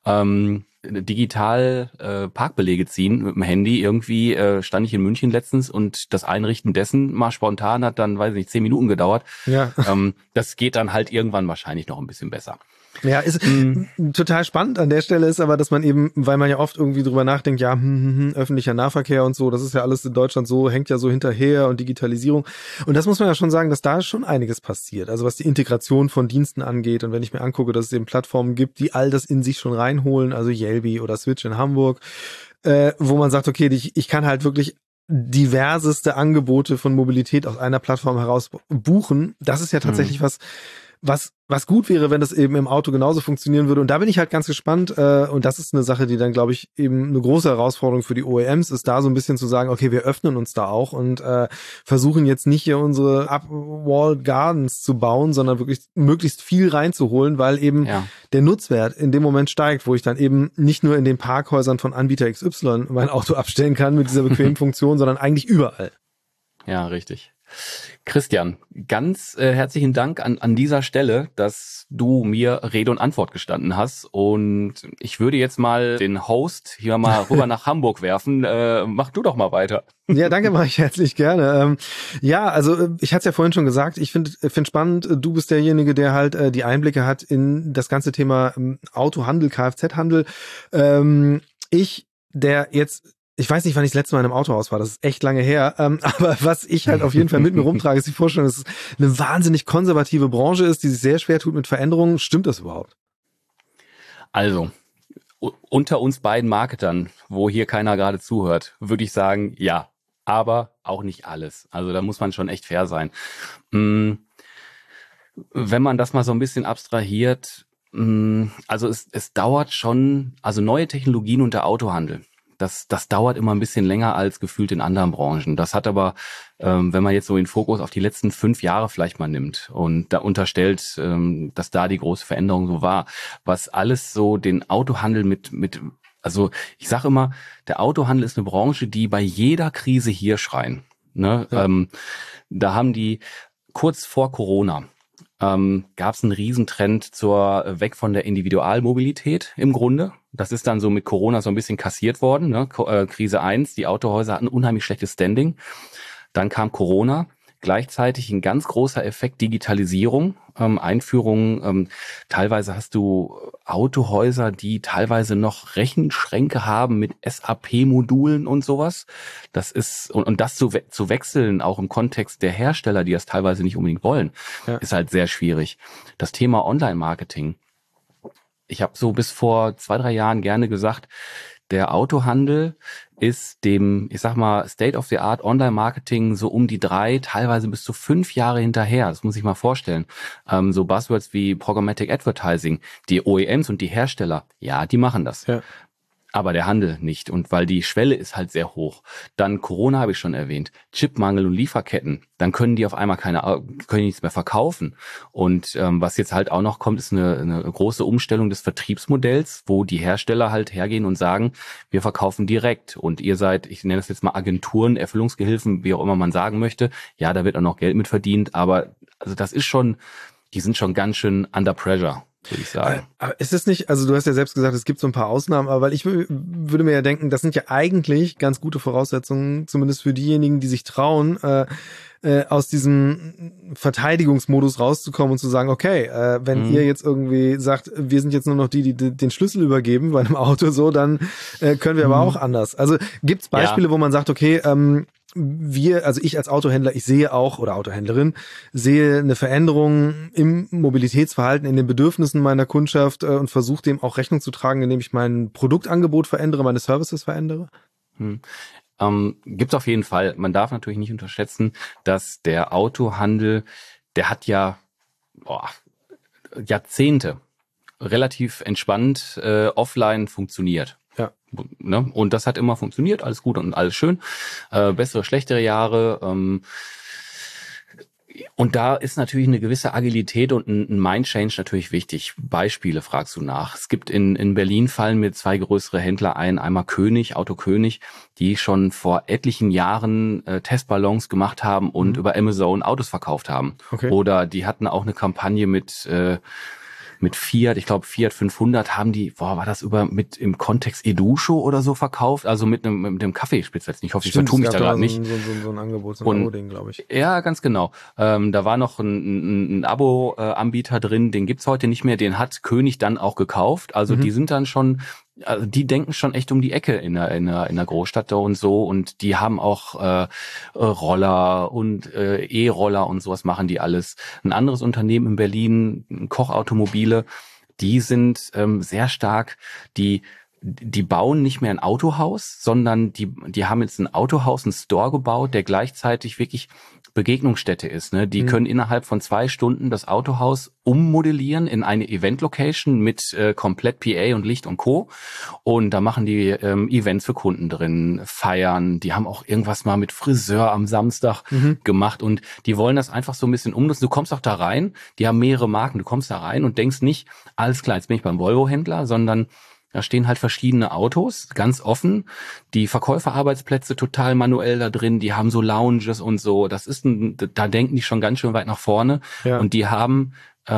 Digital Parkbelege ziehen mit dem Handy. Irgendwie stand ich in München letztens und das Einrichten dessen mal spontan hat dann, weiß ich nicht, 10 Minuten gedauert. Ja. Das geht dann halt irgendwann wahrscheinlich noch ein bisschen besser. Ja, ist total spannend an der Stelle ist aber, dass man eben, weil man ja oft irgendwie drüber nachdenkt, ja, öffentlicher Nahverkehr und so, das ist ja alles in Deutschland so, hängt ja so hinterher und Digitalisierung. Und das muss man ja schon sagen, dass da schon einiges passiert. Also was die Integration von Diensten angeht, und wenn ich mir angucke, dass es eben Plattformen gibt, die all das in sich schon reinholen, also Yelby oder Switch in Hamburg, wo man sagt, okay, ich kann halt wirklich diverseste Angebote von Mobilität aus einer Plattform heraus buchen. Das ist ja tatsächlich was gut wäre, wenn das eben im Auto genauso funktionieren würde. Und da bin ich halt ganz gespannt. Und das ist eine Sache, die dann, glaube ich, eben eine große Herausforderung für die OEMs ist, da so ein bisschen zu sagen, okay, wir öffnen uns da auch und versuchen jetzt nicht hier unsere Up-Walled Gardens zu bauen, sondern wirklich möglichst viel reinzuholen, weil eben der Nutzwert in dem Moment steigt, wo ich dann eben nicht nur in den Parkhäusern von Anbieter XY mein Auto abstellen kann mit dieser bequemen Funktion, sondern eigentlich überall. Ja, richtig. Christian, ganz herzlichen Dank an dieser Stelle, dass du mir Rede und Antwort gestanden hast. Und ich würde jetzt mal den Host hier mal rüber nach Hamburg werfen. Mach du doch mal weiter. Ja, danke, mache ich herzlich gerne. Ja, also ich hatte es ja vorhin schon gesagt, ich finde spannend, du bist derjenige, der halt die Einblicke hat in das ganze Thema Autohandel, Kfz-Handel. Ich weiß nicht, wann ich das letzte Mal in einem Autohaus war, das ist echt lange her, aber was ich halt auf jeden Fall mit mir rumtrage, ist die Vorstellung, dass es eine wahnsinnig konservative Branche ist, die sich sehr schwer tut mit Veränderungen. Stimmt das überhaupt? Also, unter uns beiden Marketern, wo hier keiner gerade zuhört, würde ich sagen, ja, aber auch nicht alles. Also da muss man schon echt fair sein. Wenn man das mal so ein bisschen abstrahiert, also es dauert schon, also neue Technologien und der Autohandel, Das dauert immer ein bisschen länger als gefühlt in anderen Branchen. Das hat aber, wenn man jetzt so den Fokus auf die letzten 5 Jahre vielleicht mal nimmt und da unterstellt, dass da die große Veränderung so war, was alles so den Autohandel also ich sage immer, der Autohandel ist eine Branche, die bei jeder Krise hier schreien. Ne? Ja. Da haben die kurz vor Corona gab es einen Riesentrend weg von der Individualmobilität im Grunde. Das ist dann so mit Corona so ein bisschen kassiert worden. Ne? Krise 1, die Autohäuser hatten unheimlich schlechtes Standing. Dann kam Corona. Gleichzeitig ein ganz großer Effekt Digitalisierung, Einführung. Teilweise hast du Autohäuser, die teilweise noch Rechenschränke haben mit SAP-Modulen und sowas. Das ist und das zu wechseln, auch im Kontext der Hersteller, die das teilweise nicht unbedingt wollen, ist halt sehr schwierig. Das Thema Online-Marketing. Ich habe so bis vor 2-3 Jahren gerne gesagt, der Autohandel ist dem, ich sag mal, State-of-the-Art Online-Marketing so um die 3, teilweise bis zu 5 Jahre hinterher. Das muss ich mal vorstellen. So Buzzwords wie Programmatic Advertising, die OEMs und die Hersteller, ja, die machen das. Ja. Aber der Handel nicht. Und weil die Schwelle ist halt sehr hoch. Dann Corona habe ich schon erwähnt. Chipmangel und Lieferketten. Dann können die auf einmal können nichts mehr verkaufen. Und was jetzt halt auch noch kommt, ist eine große Umstellung des Vertriebsmodells, wo die Hersteller halt hergehen und sagen, wir verkaufen direkt. Und ihr seid, ich nenne das jetzt mal Agenturen, Erfüllungsgehilfen, wie auch immer man sagen möchte. Ja, da wird auch noch Geld mit verdient. Aber also das ist schon, die sind schon ganz schön under pressure, würde ich sagen. Aber ist es nicht, also du hast ja selbst gesagt, es gibt so ein paar Ausnahmen, aber weil ich würde mir ja denken, das sind ja eigentlich ganz gute Voraussetzungen, zumindest für diejenigen, die sich trauen, aus diesem Verteidigungsmodus rauszukommen und zu sagen, okay, wenn ihr jetzt irgendwie sagt, wir sind jetzt nur noch die den Schlüssel übergeben bei einem Auto so, dann können wir aber auch anders. Also gibt es Beispiele, wo man sagt, okay, also ich als Autohändler, ich sehe auch, oder Autohändlerin, sehe eine Veränderung im Mobilitätsverhalten, in den Bedürfnissen meiner Kundschaft und versuche dem auch Rechnung zu tragen, indem ich mein Produktangebot verändere, meine Services verändere? Gibt's auf jeden Fall. Man darf natürlich nicht unterschätzen, dass der Autohandel, der hat ja Jahrzehnte relativ entspannt offline funktioniert. Ja. Ne? Und das hat immer funktioniert, alles gut und alles schön. Bessere, schlechtere Jahre. Und da ist natürlich eine gewisse Agilität und ein Mind-Change natürlich wichtig. Beispiele fragst du nach. Es gibt in Berlin fallen mir 2 größere Händler ein. Einmal Auto König, die schon vor etlichen Jahren Testballons gemacht haben und über Amazon Autos verkauft haben. Okay. Oder die hatten auch eine Kampagne mit Fiat, ich glaube Fiat 500 haben die, war das mit im Kontext Educho oder so verkauft, also mit dem Kaffeespezialisten. Ich hoffe, ich vertue mich da gerade nicht. So ein Angebot, so ein Abo-Ding, glaube ich. Ja, ganz genau. Da war noch ein Abo-Anbieter drin, den gibt's heute nicht mehr, den hat König dann auch gekauft. Also die sind dann schon, also die denken schon echt um die Ecke in der Großstadt da und so, und die haben auch Roller und E-Roller und sowas machen die alles. Ein anderes Unternehmen in Berlin, Koch Automobile, die sind sehr stark, die bauen nicht mehr ein Autohaus, sondern die haben jetzt ein Autohaus, einen Store gebaut, der gleichzeitig wirklich Begegnungsstätte ist. Ne? Die können innerhalb von 2 Stunden das Autohaus ummodellieren in eine Event-Location mit komplett PA und Licht und Co. Und da machen die Events für Kunden drin, feiern. Die haben auch irgendwas mal mit Friseur am Samstag gemacht, und die wollen das einfach so ein bisschen umnutzen. Du kommst auch da rein, die haben mehrere Marken, du kommst da rein und denkst nicht, alles klar, jetzt bin ich beim Volvo-Händler, sondern da stehen halt verschiedene Autos, ganz offen. Die Verkäuferarbeitsplätze total manuell da drin. Die haben so Lounges und so. Da denken die schon ganz schön weit nach vorne. Ja. Und die haben,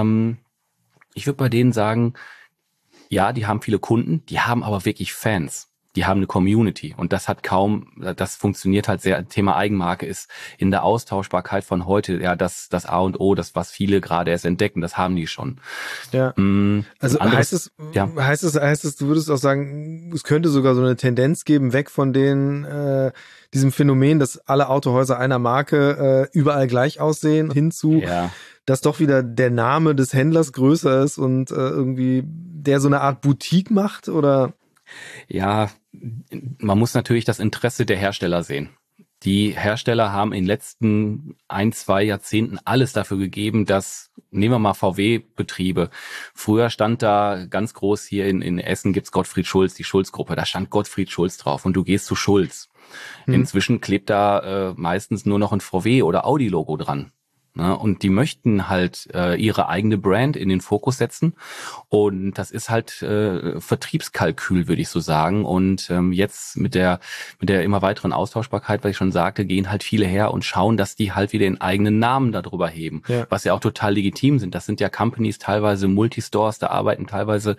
ich würde bei denen sagen, ja, die haben viele Kunden, die haben aber wirklich Fans. Die haben eine Community, und das funktioniert halt sehr. Thema Eigenmarke ist in der Austauschbarkeit von heute ja das A und O, das was viele gerade erst entdecken, das haben die schon. Ja. Also heißt es, du würdest auch sagen, es könnte sogar so eine Tendenz geben, weg von diesem Phänomen, dass alle Autohäuser einer Marke überall gleich aussehen, hinzu, dass doch wieder der Name des Händlers größer ist und irgendwie der so eine Art Boutique macht, oder? Ja, man muss natürlich das Interesse der Hersteller sehen. Die Hersteller haben in den letzten 1-2 Jahrzehnten alles dafür gegeben, dass, nehmen wir mal VW-Betriebe. Früher stand da ganz groß hier in Essen gibt's Gottfried Schulz, die Schulz-Gruppe. Da stand Gottfried Schulz drauf und du gehst zu Schulz. Inzwischen klebt da meistens nur noch ein VW- oder Audi-Logo dran. Ne? Und die möchten halt ihre eigene Brand in den Fokus setzen. Und das ist halt Vertriebskalkül, würde ich so sagen. Und jetzt mit der immer weiteren Austauschbarkeit, was ich schon sagte, gehen halt viele her und schauen, dass die halt wieder den eigenen Namen darüber heben. Ja. Was ja auch total legitim sind. Das sind ja Companies, teilweise Multistores, da arbeiten teilweise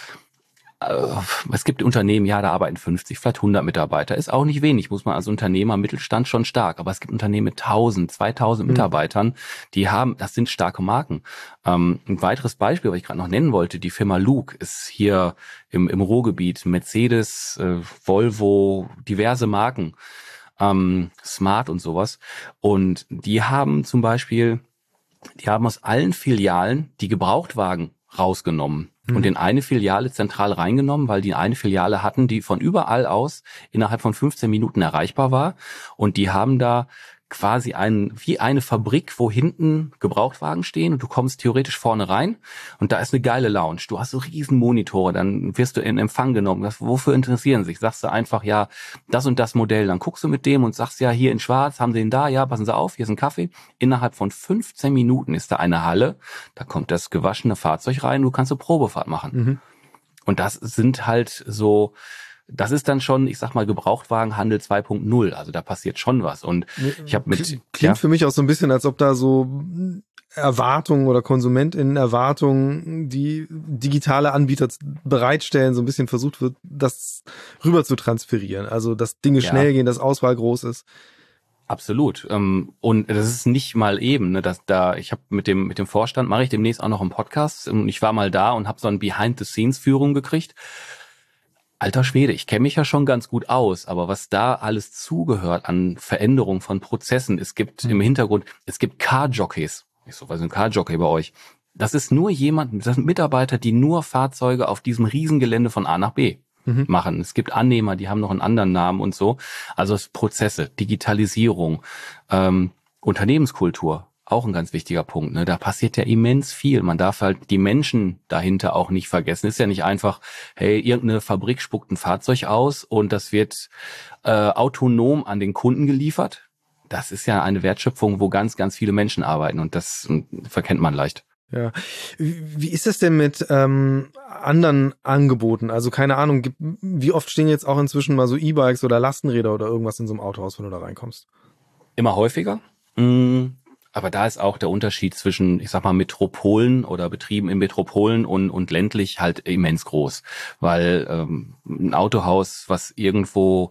es gibt Unternehmen, ja, da arbeiten 50, vielleicht 100 Mitarbeiter. Ist auch nicht wenig, muss man als Unternehmer, Mittelstand schon stark. Aber es gibt Unternehmen mit 1000, 2000 Mitarbeitern, die haben, das sind starke Marken. Ein weiteres Beispiel, was ich gerade noch nennen wollte, die Firma Luke ist hier im Ruhrgebiet. Mercedes, Volvo, diverse Marken, Smart und sowas. Und die haben zum Beispiel, die haben aus allen Filialen die Gebrauchtwagen rausgenommen und in eine Filiale zentral reingenommen, weil die eine Filiale hatten, die von überall aus innerhalb von 15 Minuten erreichbar war. Und die haben da quasi wie eine Fabrik, wo hinten Gebrauchtwagen stehen und du kommst theoretisch vorne rein und da ist eine geile Lounge. Du hast so riesen Monitore, dann wirst du in Empfang genommen. Wofür interessieren sich? Sagst du einfach, ja, das und das Modell. Dann guckst du mit dem und sagst, ja, hier in schwarz, haben sie den da? Ja, passen Sie auf, hier ist ein Kaffee. Innerhalb von 15 Minuten ist da eine Halle, da kommt das gewaschene Fahrzeug rein, du kannst eine Probefahrt machen. Und das sind halt so, das ist dann schon, ich sag mal, Gebrauchtwagenhandel 2.0. Also da passiert schon was. Und ich habe Klingt für mich auch so ein bisschen, als ob da so Erwartungen oder KonsumentInnen-Erwartungen, die digitale Anbieter bereitstellen, so ein bisschen versucht wird, das rüber zu transferieren. Also, dass Dinge schnell gehen, dass Auswahl groß ist. Absolut. Und das ist nicht mal eben, ne, ich habe mit dem Vorstand, mache ich demnächst auch noch einen Podcast. Ich war mal da und habe so eine Behind-the-Scenes-Führung gekriegt. Alter Schwede, ich kenne mich ja schon ganz gut aus, aber was da alles zugehört an Veränderung von Prozessen, es gibt im Hintergrund, es gibt Car-Jockeys. Ich so, was ist ein Car-Jockey bei euch? Das ist nur jemand, das sind Mitarbeiter, die nur Fahrzeuge auf diesem Riesengelände von A nach B machen. Es gibt Annehmer, die haben noch einen anderen Namen und so. Also Prozesse, Digitalisierung, Unternehmenskultur. Auch ein ganz wichtiger Punkt, ne? Da passiert ja immens viel. Man darf halt die Menschen dahinter auch nicht vergessen. Ist ja nicht einfach, hey, irgendeine Fabrik spuckt ein Fahrzeug aus und das wird autonom an den Kunden geliefert. Das ist ja eine Wertschöpfung, wo ganz, ganz viele Menschen arbeiten und das verkennt man leicht. Ja. Wie ist das denn mit anderen Angeboten? Also keine Ahnung, wie oft stehen jetzt auch inzwischen mal so E-Bikes oder Lastenräder oder irgendwas in so einem Autohaus, wenn du da reinkommst? Immer häufiger. Aber da ist auch der Unterschied zwischen, ich sag mal, Metropolen oder Betrieben in Metropolen und ländlich halt immens groß. Weil ein Autohaus, was irgendwo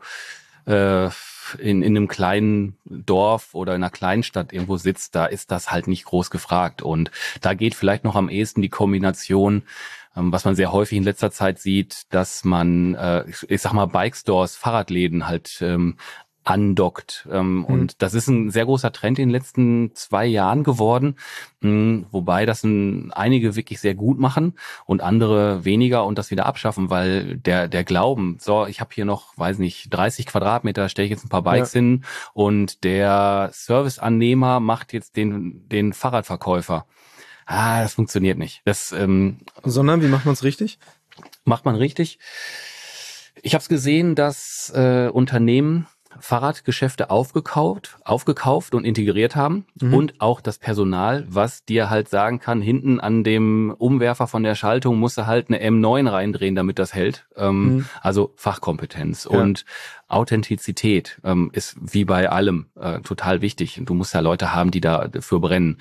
in einem kleinen Dorf oder in einer Kleinstadt irgendwo sitzt, da ist das halt nicht groß gefragt. Und da geht vielleicht noch am ehesten die Kombination, was man sehr häufig in letzter Zeit sieht, dass man, ich sag mal, Bike-Stores, Fahrradläden halt andockt. Und das ist ein sehr großer Trend in den letzten 2 Jahren geworden, wobei das einige wirklich sehr gut machen und andere weniger und das wieder abschaffen, weil der Glauben, so, ich habe hier noch, weiß nicht, 30 Quadratmeter, stelle ich jetzt ein paar Bikes hin und der Serviceannehmer macht jetzt den Fahrradverkäufer. Das funktioniert nicht. Sondern, wie macht man es richtig? Macht man richtig. Ich habe es gesehen, dass Unternehmen Fahrradgeschäfte aufgekauft und integriert haben und auch das Personal, was dir halt sagen kann, hinten an dem Umwerfer von der Schaltung musst du halt eine M9 reindrehen, damit das hält. Also Fachkompetenz und Authentizität ist wie bei allem total wichtig. Du musst ja Leute haben, die da dafür brennen.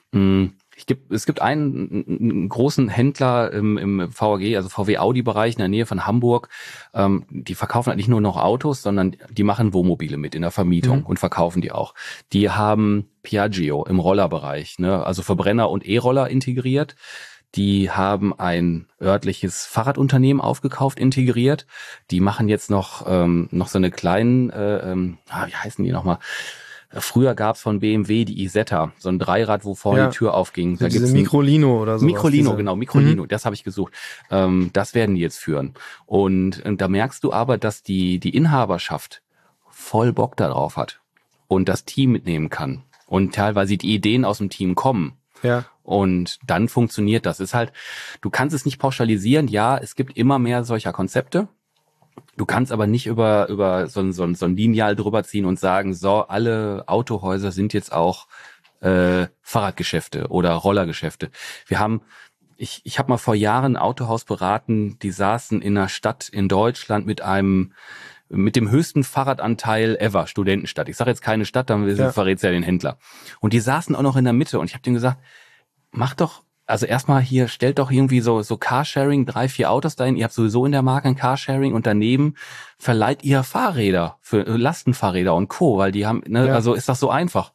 Es gibt einen großen Händler im VAG, also VW-Audi-Bereich in der Nähe von Hamburg. Die verkaufen halt nicht nur noch Autos, sondern die machen Wohnmobile mit in der Vermietung und verkaufen die auch. Die haben Piaggio im Rollerbereich, ne? Also Verbrenner und E-Roller integriert. Die haben ein örtliches Fahrradunternehmen aufgekauft, integriert. Die machen jetzt noch so eine kleinen, wie heißen die nochmal? Früher gab's von BMW die Isetta, so ein Dreirad, wo vorne die Tür aufging. So da diese Microlino oder so. Microlino, genau, Microlino, das habe ich gesucht. Das werden die jetzt führen. Und da merkst du aber, dass die Inhaberschaft voll Bock darauf hat. und das Team mitnehmen kann und teilweise die Ideen aus dem Team kommen. Ja. Und dann funktioniert das. Ist halt, du kannst es nicht pauschalisieren. Ja, es gibt immer mehr solcher Konzepte. Du kannst aber nicht über so ein Lineal drüber ziehen und sagen, so, alle Autohäuser sind jetzt auch Fahrradgeschäfte oder Rollergeschäfte. Ich habe mal vor Jahren ein Autohaus beraten, die saßen in einer Stadt in Deutschland mit dem höchsten Fahrradanteil ever, Studentenstadt. Ich sage jetzt keine Stadt, dann verrät's ja den Händler. Und die saßen auch noch in der Mitte und ich habe denen gesagt, mach doch, also erstmal hier, stellt doch irgendwie so Carsharing, 3, 4 Autos dahin, ihr habt sowieso in der Marke ein Carsharing und daneben verleiht ihr Fahrräder, für Lastenfahrräder und Co., weil die haben, also ist das so einfach.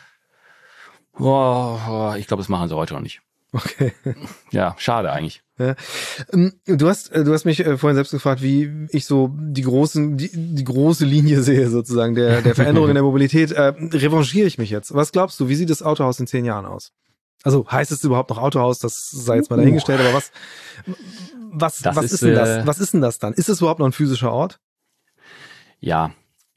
Boah, ich glaube, das machen sie heute noch nicht. Okay. Ja, schade eigentlich. Ja. Du hast mich vorhin selbst gefragt, wie ich so die große Linie sehe sozusagen der Veränderung in der Mobilität. Revanchiere ich mich jetzt? Was glaubst du, wie sieht das Autohaus in 10 Jahren aus? Also heißt es überhaupt noch Autohaus? Das sei jetzt mal dahingestellt, aber was ist denn das? Was ist denn das dann? Ist es überhaupt noch ein physischer Ort? Ja,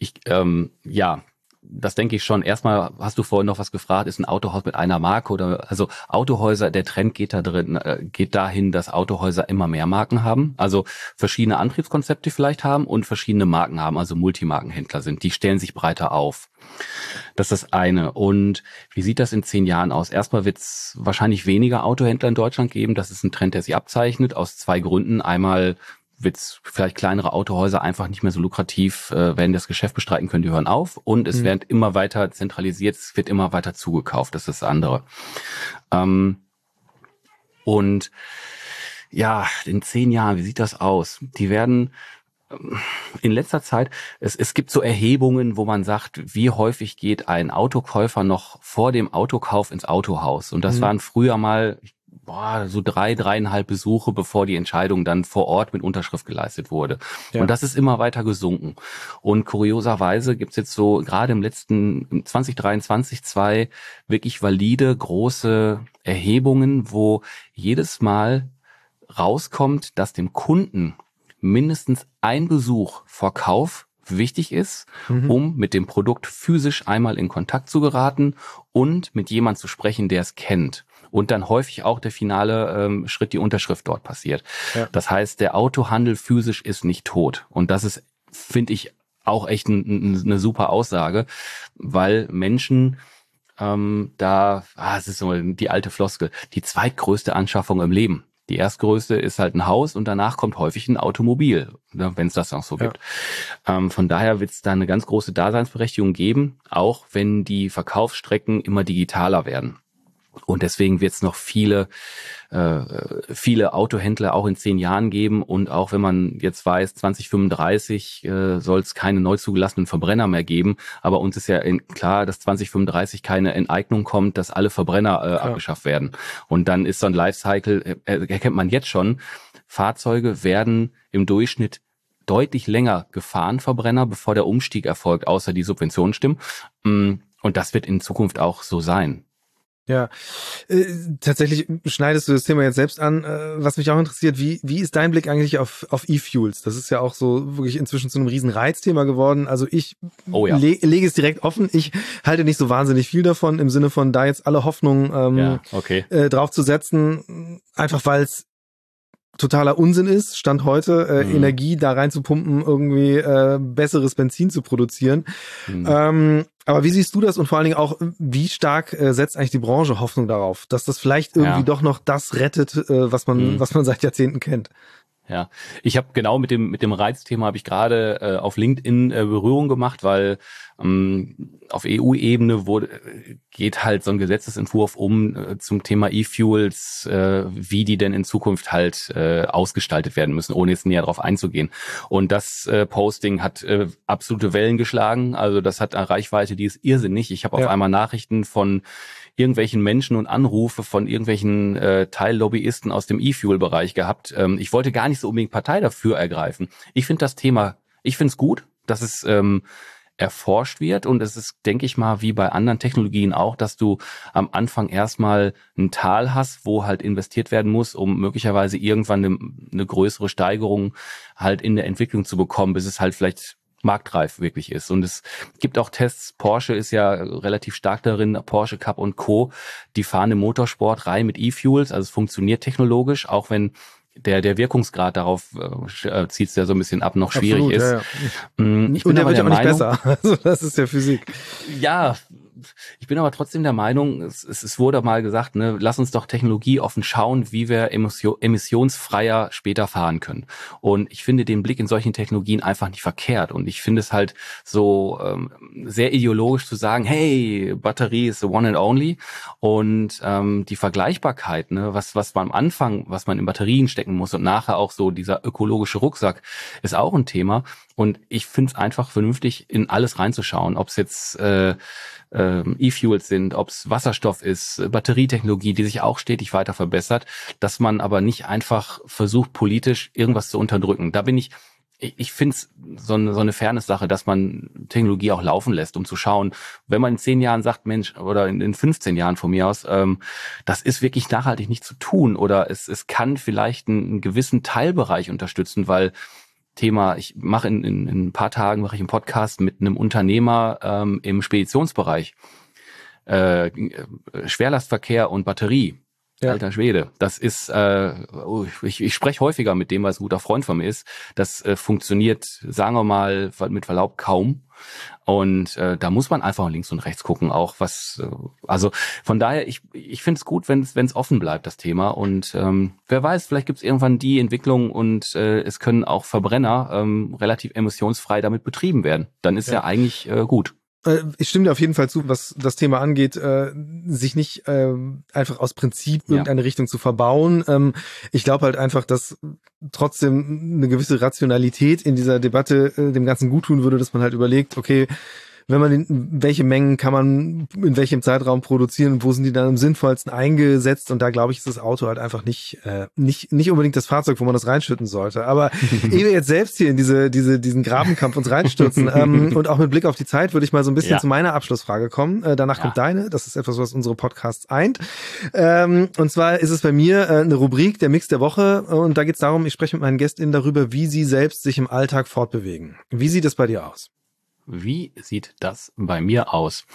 das denke ich schon. Erstmal hast du vorhin noch was gefragt, ist ein Autohaus mit einer Marke oder, also Autohäuser, der Trend geht dahin, dass Autohäuser immer mehr Marken haben, also verschiedene Antriebskonzepte vielleicht haben und verschiedene Marken haben, also Multimarkenhändler sind, die stellen sich breiter auf. Das ist das eine. Und wie sieht das in 10 Jahren aus? Erstmal wird es wahrscheinlich weniger Autohändler in Deutschland geben. Das ist ein Trend, der sich abzeichnet, aus 2 Gründen. Einmal wird es vielleicht kleinere Autohäuser einfach nicht mehr so lukrativ, wenn das Geschäft bestreiten können, die hören auf. Und es wird immer weiter zentralisiert, es wird immer weiter zugekauft, das ist das andere. Und ja, in 10 Jahren, wie sieht das aus? Die werden in letzter Zeit, es gibt so Erhebungen, wo man sagt, wie häufig geht ein Autokäufer noch vor dem Autokauf ins Autohaus? Und das waren früher mal so 3,5 Besuche, bevor die Entscheidung dann vor Ort mit Unterschrift geleistet wurde. Ja. Und das ist immer weiter gesunken. Und kurioserweise gibt's jetzt so gerade im letzten 2023 2 wirklich valide große Erhebungen, wo jedes Mal rauskommt, dass dem Kunden mindestens ein Besuch vor Kauf wichtig ist, um mit dem Produkt physisch einmal in Kontakt zu geraten und mit jemand zu sprechen, der es kennt. Und dann häufig auch der finale Schritt, die Unterschrift dort passiert. Ja. Das heißt, der Autohandel physisch ist nicht tot. Und das ist, finde ich, auch echt eine super Aussage, weil Menschen es ist so die alte Floskel, die zweitgrößte Anschaffung im Leben. Die erstgrößte ist halt ein Haus und danach kommt häufig ein Automobil, wenn es das noch so gibt. Von daher wird es da eine ganz große Daseinsberechtigung geben, auch wenn die Verkaufsstrecken immer digitaler werden. Und deswegen wird es noch viele Autohändler auch in 10 Jahren geben. Und auch wenn man jetzt weiß, 2035 soll es keine neu zugelassenen Verbrenner mehr geben. Aber uns ist ja klar, dass 2035 keine Enteignung kommt, dass alle Verbrenner abgeschafft werden. Und dann ist so ein Lifecycle, erkennt man jetzt schon, Fahrzeuge werden im Durchschnitt deutlich länger gefahren, Verbrenner, bevor der Umstieg erfolgt, außer die Subventionen stimmen. Und das wird in Zukunft auch so sein. Ja, tatsächlich schneidest du das Thema jetzt selbst an. Was mich auch interessiert, wie ist dein Blick eigentlich auf E-Fuels? Das ist ja auch so wirklich inzwischen zu einem riesen Reizthema geworden. Also ich lege es direkt offen. Ich halte nicht so wahnsinnig viel davon, im Sinne von da jetzt alle Hoffnung drauf zu setzen, einfach weil es totaler Unsinn ist, Stand heute, Energie da rein zu pumpen, irgendwie besseres Benzin zu produzieren. Aber wie siehst du das und vor allen Dingen auch, wie stark setzt eigentlich die Branche Hoffnung darauf, dass das vielleicht irgendwie doch noch das rettet, was man seit Jahrzehnten kennt? Ja, ich habe genau mit dem Reizthema habe ich gerade auf LinkedIn Berührung gemacht, weil auf EU-Ebene geht halt so ein Gesetzesentwurf zum Thema E-Fuels, wie die denn in Zukunft halt ausgestaltet werden müssen, ohne jetzt näher darauf einzugehen. Und das Posting hat absolute Wellen geschlagen, also das hat eine Reichweite, die ist irrsinnig. Ich habe auf einmal Nachrichten von irgendwelchen Menschen und Anrufe von irgendwelchen Teillobbyisten aus dem E-Fuel-Bereich gehabt. Ich wollte gar nicht so unbedingt Partei dafür ergreifen. Ich finde das Thema, ich finde es gut, dass es erforscht wird und es ist, denke ich mal, wie bei anderen Technologien auch, dass du am Anfang erstmal ein Tal hast, wo halt investiert werden muss, um möglicherweise irgendwann eine größere Steigerung halt in der Entwicklung zu bekommen, bis es halt vielleicht marktreif wirklich ist. Und es gibt auch Tests, Porsche ist ja relativ stark darin, Porsche Cup und Co., die fahren im Motorsport rein mit E-Fuels, also es funktioniert technologisch, auch wenn der Wirkungsgrad darauf zieht es ja so ein bisschen ab, noch schwierig Absolut, ist. Ja. Ich bin der aber wird ja der auch nicht Meinung, besser. Also das ist ja Physik. ja, ich bin aber trotzdem der Meinung, es wurde mal gesagt, ne, lass uns doch technologieoffen schauen, wie wir emissionsfreier später fahren können. Und ich finde den Blick in solchen Technologien einfach nicht verkehrt. Und ich finde es halt so sehr ideologisch zu sagen, hey, Batterie ist the one and only. Und die Vergleichbarkeit, ne, was man am Anfang, was man in Batterien stecken muss und nachher auch so dieser ökologische Rucksack ist auch ein Thema. Und ich finde es einfach vernünftig, in alles reinzuschauen, ob es jetzt E-Fuels sind, ob es Wasserstoff ist, Batterietechnologie, die sich auch stetig weiter verbessert, dass man aber nicht einfach versucht, politisch irgendwas zu unterdrücken. Da bin ich finde es so eine Fairness-Sache, dass man Technologie auch laufen lässt, um zu schauen, wenn man in 10 Jahren sagt, Mensch, oder in 15 Jahren von mir aus, das ist wirklich nachhaltig nicht zu tun oder es kann vielleicht einen gewissen Teilbereich unterstützen, weil Thema, ich mache in ein paar Tagen mache ich einen Podcast mit einem Unternehmer im Speditionsbereich, Schwerlastverkehr und Batterie. Ja. Alter Schwede, das ist, ich spreche häufiger mit dem, weil es ein guter Freund von mir ist. Das funktioniert, sagen wir mal, mit Verlaub kaum. Und da muss man einfach links und rechts gucken, auch was, also von daher, ich finde es gut, wenn es offen bleibt, das Thema. Und wer weiß, vielleicht gibt es irgendwann die Entwicklung und es können auch Verbrenner relativ emissionsfrei damit betrieben werden. Dann ist ja eigentlich gut. Ich stimme dir auf jeden Fall zu, was das Thema angeht, sich nicht einfach aus Prinzip irgendeine Richtung zu verbauen. Ich glaube halt einfach, dass trotzdem eine gewisse Rationalität in dieser Debatte dem Ganzen gut tun würde, dass man halt überlegt, okay, wenn man welche Mengen kann man in welchem Zeitraum produzieren und wo sind die dann am sinnvollsten eingesetzt, und da glaube ich, ist das Auto halt einfach nicht unbedingt das Fahrzeug, wo man das reinschütten sollte. Aber ehe wir jetzt selbst hier in diesen Grabenkampf uns reinstürzen und auch mit Blick auf die Zeit würde ich mal so ein bisschen zu meiner Abschlussfrage kommen. Danach kommt deine, das ist etwas, was unsere Podcasts eint. Und zwar ist es bei mir eine Rubrik, der Mix der Woche, und da geht es darum, ich spreche mit meinen GästInnen darüber, wie sie selbst sich im Alltag fortbewegen. Wie sieht es bei dir aus? Wie sieht das bei mir aus?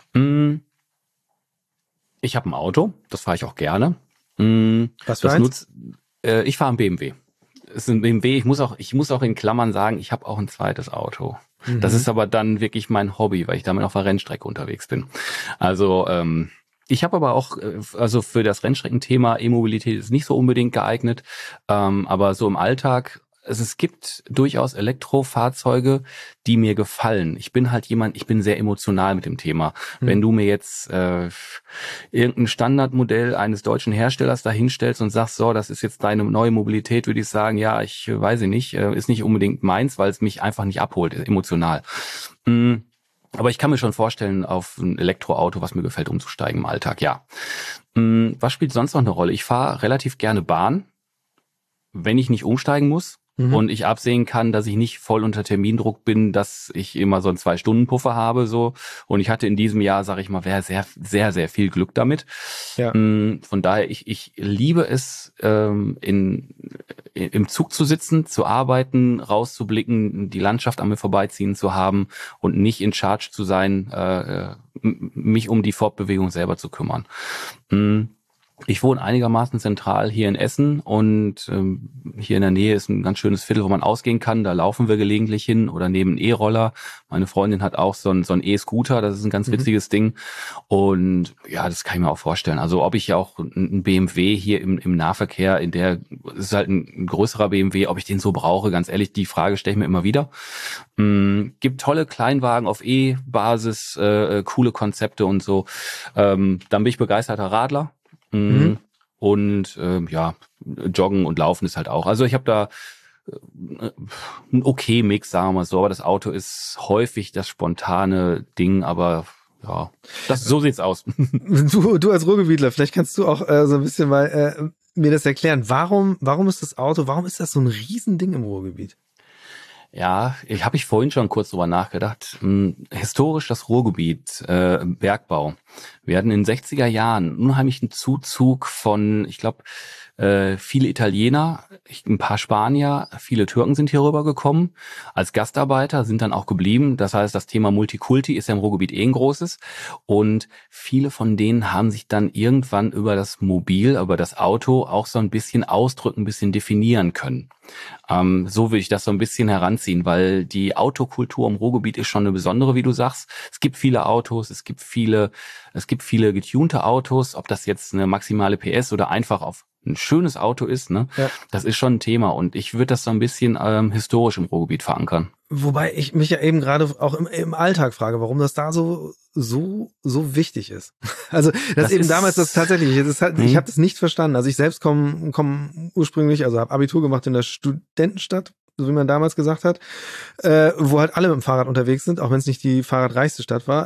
Ich habe ein Auto, das fahre ich auch gerne. Was für eins? Ich fahre ein BMW. Es ist ein BMW. Ich muss auch in Klammern sagen, ich habe auch ein zweites Auto. Mhm. Das ist aber dann wirklich mein Hobby, weil ich damit auf der Rennstrecke unterwegs bin. Also ich habe aber auch, also für das Rennstreckenthema, E-Mobilität ist nicht so unbedingt geeignet, aber so im Alltag, es gibt durchaus Elektrofahrzeuge, die mir gefallen. Ich bin halt ich bin sehr emotional mit dem Thema. Wenn du mir jetzt irgendein Standardmodell eines deutschen Herstellers dahinstellst und sagst, so, das ist jetzt deine neue Mobilität, würde ich sagen, ja, ich weiß nicht, ist nicht unbedingt meins, weil es mich einfach nicht abholt, emotional. Aber ich kann mir schon vorstellen, auf ein Elektroauto, was mir gefällt, umzusteigen im Alltag, ja. Was spielt sonst noch eine Rolle? Ich fahre relativ gerne Bahn, wenn ich nicht umsteigen muss. Und ich absehen kann, dass ich nicht voll unter Termindruck bin, dass ich immer so einen 2-Stunden-Puffer habe, so. Und ich hatte in diesem Jahr, sage ich mal, sehr, sehr, sehr viel Glück damit. Ja. Von daher, ich liebe es, im Zug zu sitzen, zu arbeiten, rauszublicken, die Landschaft an mir vorbeiziehen zu haben und nicht in Charge zu sein, mich um die Fortbewegung selber zu kümmern. Ich wohne einigermaßen zentral hier in Essen und hier in der Nähe ist ein ganz schönes Viertel, wo man ausgehen kann. Da laufen wir gelegentlich hin oder neben E-Roller. Meine Freundin hat auch so ein E-Scooter, das ist ein ganz witziges Ding. Und ja, das kann ich mir auch vorstellen. Also ob ich ja auch ein BMW hier im Nahverkehr, es ist halt ein größerer BMW, ob ich den so brauche, ganz ehrlich, die Frage stelle ich mir immer wieder. Gibt tolle Kleinwagen auf E-Basis, coole Konzepte und so. Dann bin ich begeisterter Radler. Und Joggen und Laufen ist halt auch. Also ich habe da ein okay Mix, sagen wir mal so, aber das Auto ist häufig das spontane Ding, aber ja, so sieht's aus. Du als Ruhrgebietler, vielleicht kannst du auch so ein bisschen mal mir das erklären. Warum ist das Auto, warum ist das so ein Riesending im Ruhrgebiet? Ja, habe ich vorhin schon kurz drüber nachgedacht. Historisch das Ruhrgebiet, Bergbau. Wir hatten in den 60er Jahren einen unheimlichen Zuzug von, ich glaube, viele Italiener, ein paar Spanier, viele Türken sind hier rübergekommen als Gastarbeiter, sind dann auch geblieben. Das heißt, das Thema Multikulti ist ja im Ruhrgebiet ein großes. Und viele von denen haben sich dann irgendwann über das Auto auch so ein bisschen ausdrücken, ein bisschen definieren können. So will ich das so ein bisschen heranziehen, weil die Autokultur im Ruhrgebiet ist schon eine besondere, wie du sagst. Es gibt viele Autos, es gibt viele getunte Autos, ob das jetzt eine maximale PS oder einfach auf ein schönes Auto ist, ne? Ja. Das ist schon ein Thema und ich würde das so ein bisschen historisch im Ruhrgebiet verankern. Wobei ich mich ja eben gerade auch im Alltag frage, warum das da so wichtig ist. Also das eben damals das tatsächlich, ich habe das nicht verstanden. Also ich selbst komme ursprünglich, also habe Abitur gemacht in der Studentenstadt, so wie man damals gesagt hat, wo halt alle mit dem Fahrrad unterwegs sind, auch wenn es nicht die fahrradreichste Stadt war.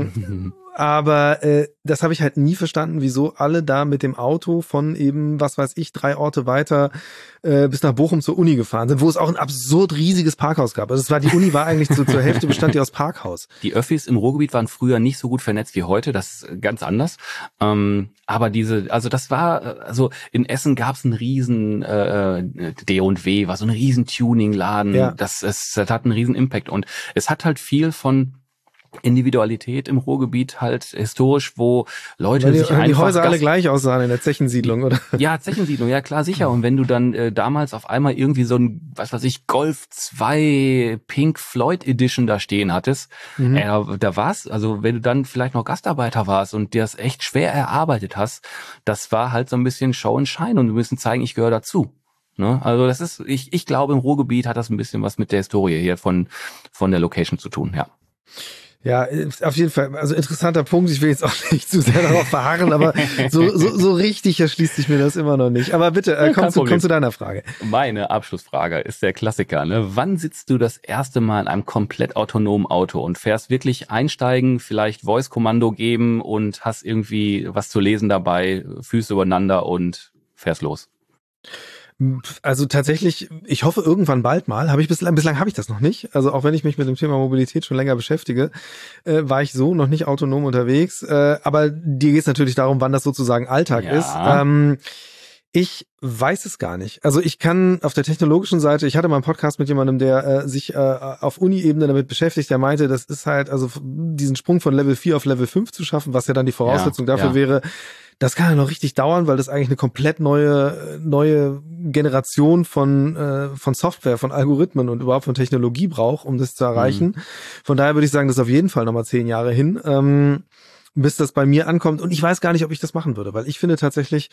Aber das habe ich halt nie verstanden, wieso alle da mit dem Auto von eben, was weiß ich, 3 Orte weiter bis nach Bochum zur Uni gefahren sind, wo es auch ein absurd riesiges Parkhaus gab. Also die Uni war eigentlich zur Hälfte bestand die aus Parkhaus. Die Öffis im Ruhrgebiet waren früher nicht so gut vernetzt wie heute, das ist ganz anders. Aber in Essen gab es einen riesen D&W, war so ein riesen Tuning-Laden. Ja. Das hat einen riesen Impact und es hat halt viel von Individualität im Ruhrgebiet halt historisch, wo Leute sich einfach... Die Häuser alle gleich aussahen in der Zechensiedlung, oder? Ja, Zechensiedlung, ja klar, sicher. Und wenn du dann damals auf einmal irgendwie so ein, Golf 2 Pink Floyd Edition da stehen hattest, da war's, also wenn du dann vielleicht noch Gastarbeiter warst und dir das echt schwer erarbeitet hast, das war halt so ein bisschen Show and Shine und wir müssen zeigen, ich gehöre dazu. Ne? Also das ist, ich glaube, im Ruhrgebiet hat das ein bisschen was mit der Historie hier von der Location zu tun, ja. Ja, auf jeden Fall. Also interessanter Punkt. Ich will jetzt auch nicht zu sehr darauf verharren, aber so richtig erschließt sich mir das immer noch nicht. Aber bitte, komm zu deiner Frage. Meine Abschlussfrage ist der Klassiker. Ne? Wann sitzt du das erste Mal in einem komplett autonomen Auto und fährst wirklich einsteigen, vielleicht Voice-Kommando geben und hast irgendwie was zu lesen dabei, Füße übereinander und fährst los? Also tatsächlich, ich hoffe irgendwann bald mal. Bislang habe ich das noch nicht. Also auch wenn ich mich mit dem Thema Mobilität schon länger beschäftige, war ich so noch nicht autonom unterwegs. Aber dir geht es natürlich darum, wann das sozusagen Alltag ist. Ich weiß es gar nicht. Also ich kann auf der technologischen Seite, ich hatte mal einen Podcast mit jemandem, der sich auf Uni-Ebene damit beschäftigt, der meinte, das ist halt, also diesen Sprung von Level 4 auf Level 5 zu schaffen, was ja dann die Voraussetzung dafür wäre, das kann ja noch richtig dauern, weil das eigentlich eine komplett neue Generation von Software, von Algorithmen und überhaupt von Technologie braucht, um das zu erreichen. Von daher würde ich sagen, das ist auf jeden Fall nochmal 10 Jahre hin, bis das bei mir ankommt. Und ich weiß gar nicht, ob ich das machen würde, weil ich finde tatsächlich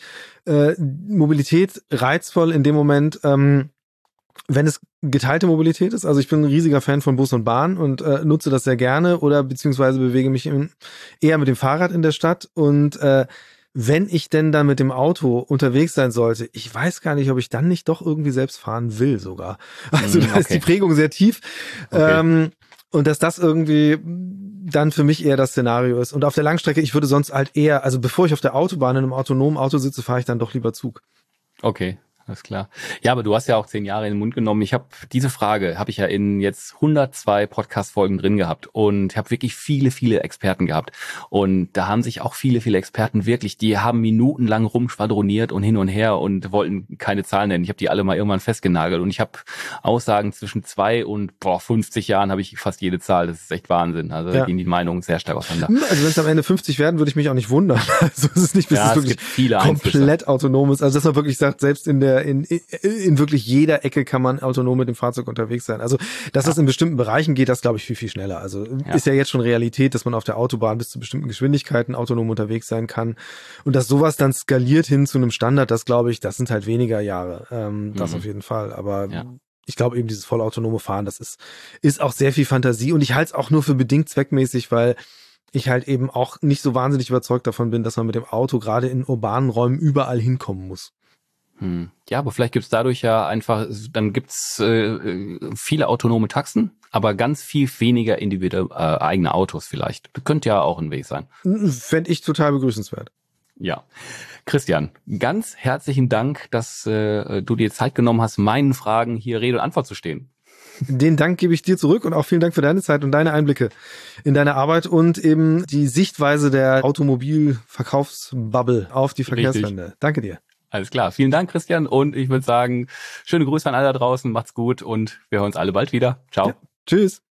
Mobilität reizvoll in dem Moment, wenn es geteilte Mobilität ist. Also ich bin ein riesiger Fan von Bus und Bahn und nutze das sehr gerne oder beziehungsweise bewege mich eher mit dem Fahrrad in der Stadt und wenn ich denn dann mit dem Auto unterwegs sein sollte, ich weiß gar nicht, ob ich dann nicht doch irgendwie selbst fahren will sogar. Also da ist die Prägung sehr tief. Okay. Und dass das irgendwie dann für mich eher das Szenario ist. Und auf der Langstrecke, ich würde sonst halt eher, also bevor ich auf der Autobahn in einem autonomen Auto sitze, fahre ich dann doch lieber Zug. Okay. Alles klar. Ja, aber du hast ja auch 10 Jahre in den Mund genommen. Diese Frage habe ich ja in jetzt 102 Podcast-Folgen drin gehabt und habe wirklich viele Experten gehabt. Und da haben sich auch viele Experten wirklich, die haben minutenlang rumschwadroniert und hin und her und wollten keine Zahlen nennen. Ich habe die alle mal irgendwann festgenagelt und ich habe Aussagen zwischen 2 und 50 Jahren habe ich fast jede Zahl. Das ist echt Wahnsinn. Also da gehen die Meinungen sehr stark auseinander. Also wenn es am Ende 50 werden, würde ich mich auch nicht wundern. Also es ist nicht, bis es wirklich komplett autonom ist. Also dass man wirklich sagt, selbst in wirklich jeder Ecke kann man autonom mit dem Fahrzeug unterwegs sein. Also, dass das in bestimmten Bereichen geht, das glaube ich viel schneller. Also, ist ja jetzt schon Realität, dass man auf der Autobahn bis zu bestimmten Geschwindigkeiten autonom unterwegs sein kann. Und dass sowas dann skaliert hin zu einem Standard, das glaube ich, das sind halt weniger Jahre. Das auf jeden Fall. Aber ich glaube eben, dieses vollautonome Fahren, das ist auch sehr viel Fantasie. Und ich halte es auch nur für bedingt zweckmäßig, weil ich halt eben auch nicht so wahnsinnig überzeugt davon bin, dass man mit dem Auto gerade in urbanen Räumen überall hinkommen muss. Ja, aber vielleicht gibt's dadurch ja einfach, dann gibt's viele autonome Taxen, aber ganz viel weniger individuelle eigene Autos vielleicht. Das könnte ja auch ein Weg sein. Fände ich total begrüßenswert. Ja. Christian, ganz herzlichen Dank, dass du dir Zeit genommen hast, meinen Fragen hier Rede und Antwort zu stehen. Den Dank gebe ich dir zurück und auch vielen Dank für deine Zeit und deine Einblicke in deine Arbeit und eben die Sichtweise der Automobilverkaufsbubble auf die Verkehrswende. Danke dir. Alles klar. Vielen Dank, Christian. Und ich würde sagen, schöne Grüße an alle da draußen. Macht's gut und wir hören uns alle bald wieder. Ciao. Ja. Tschüss.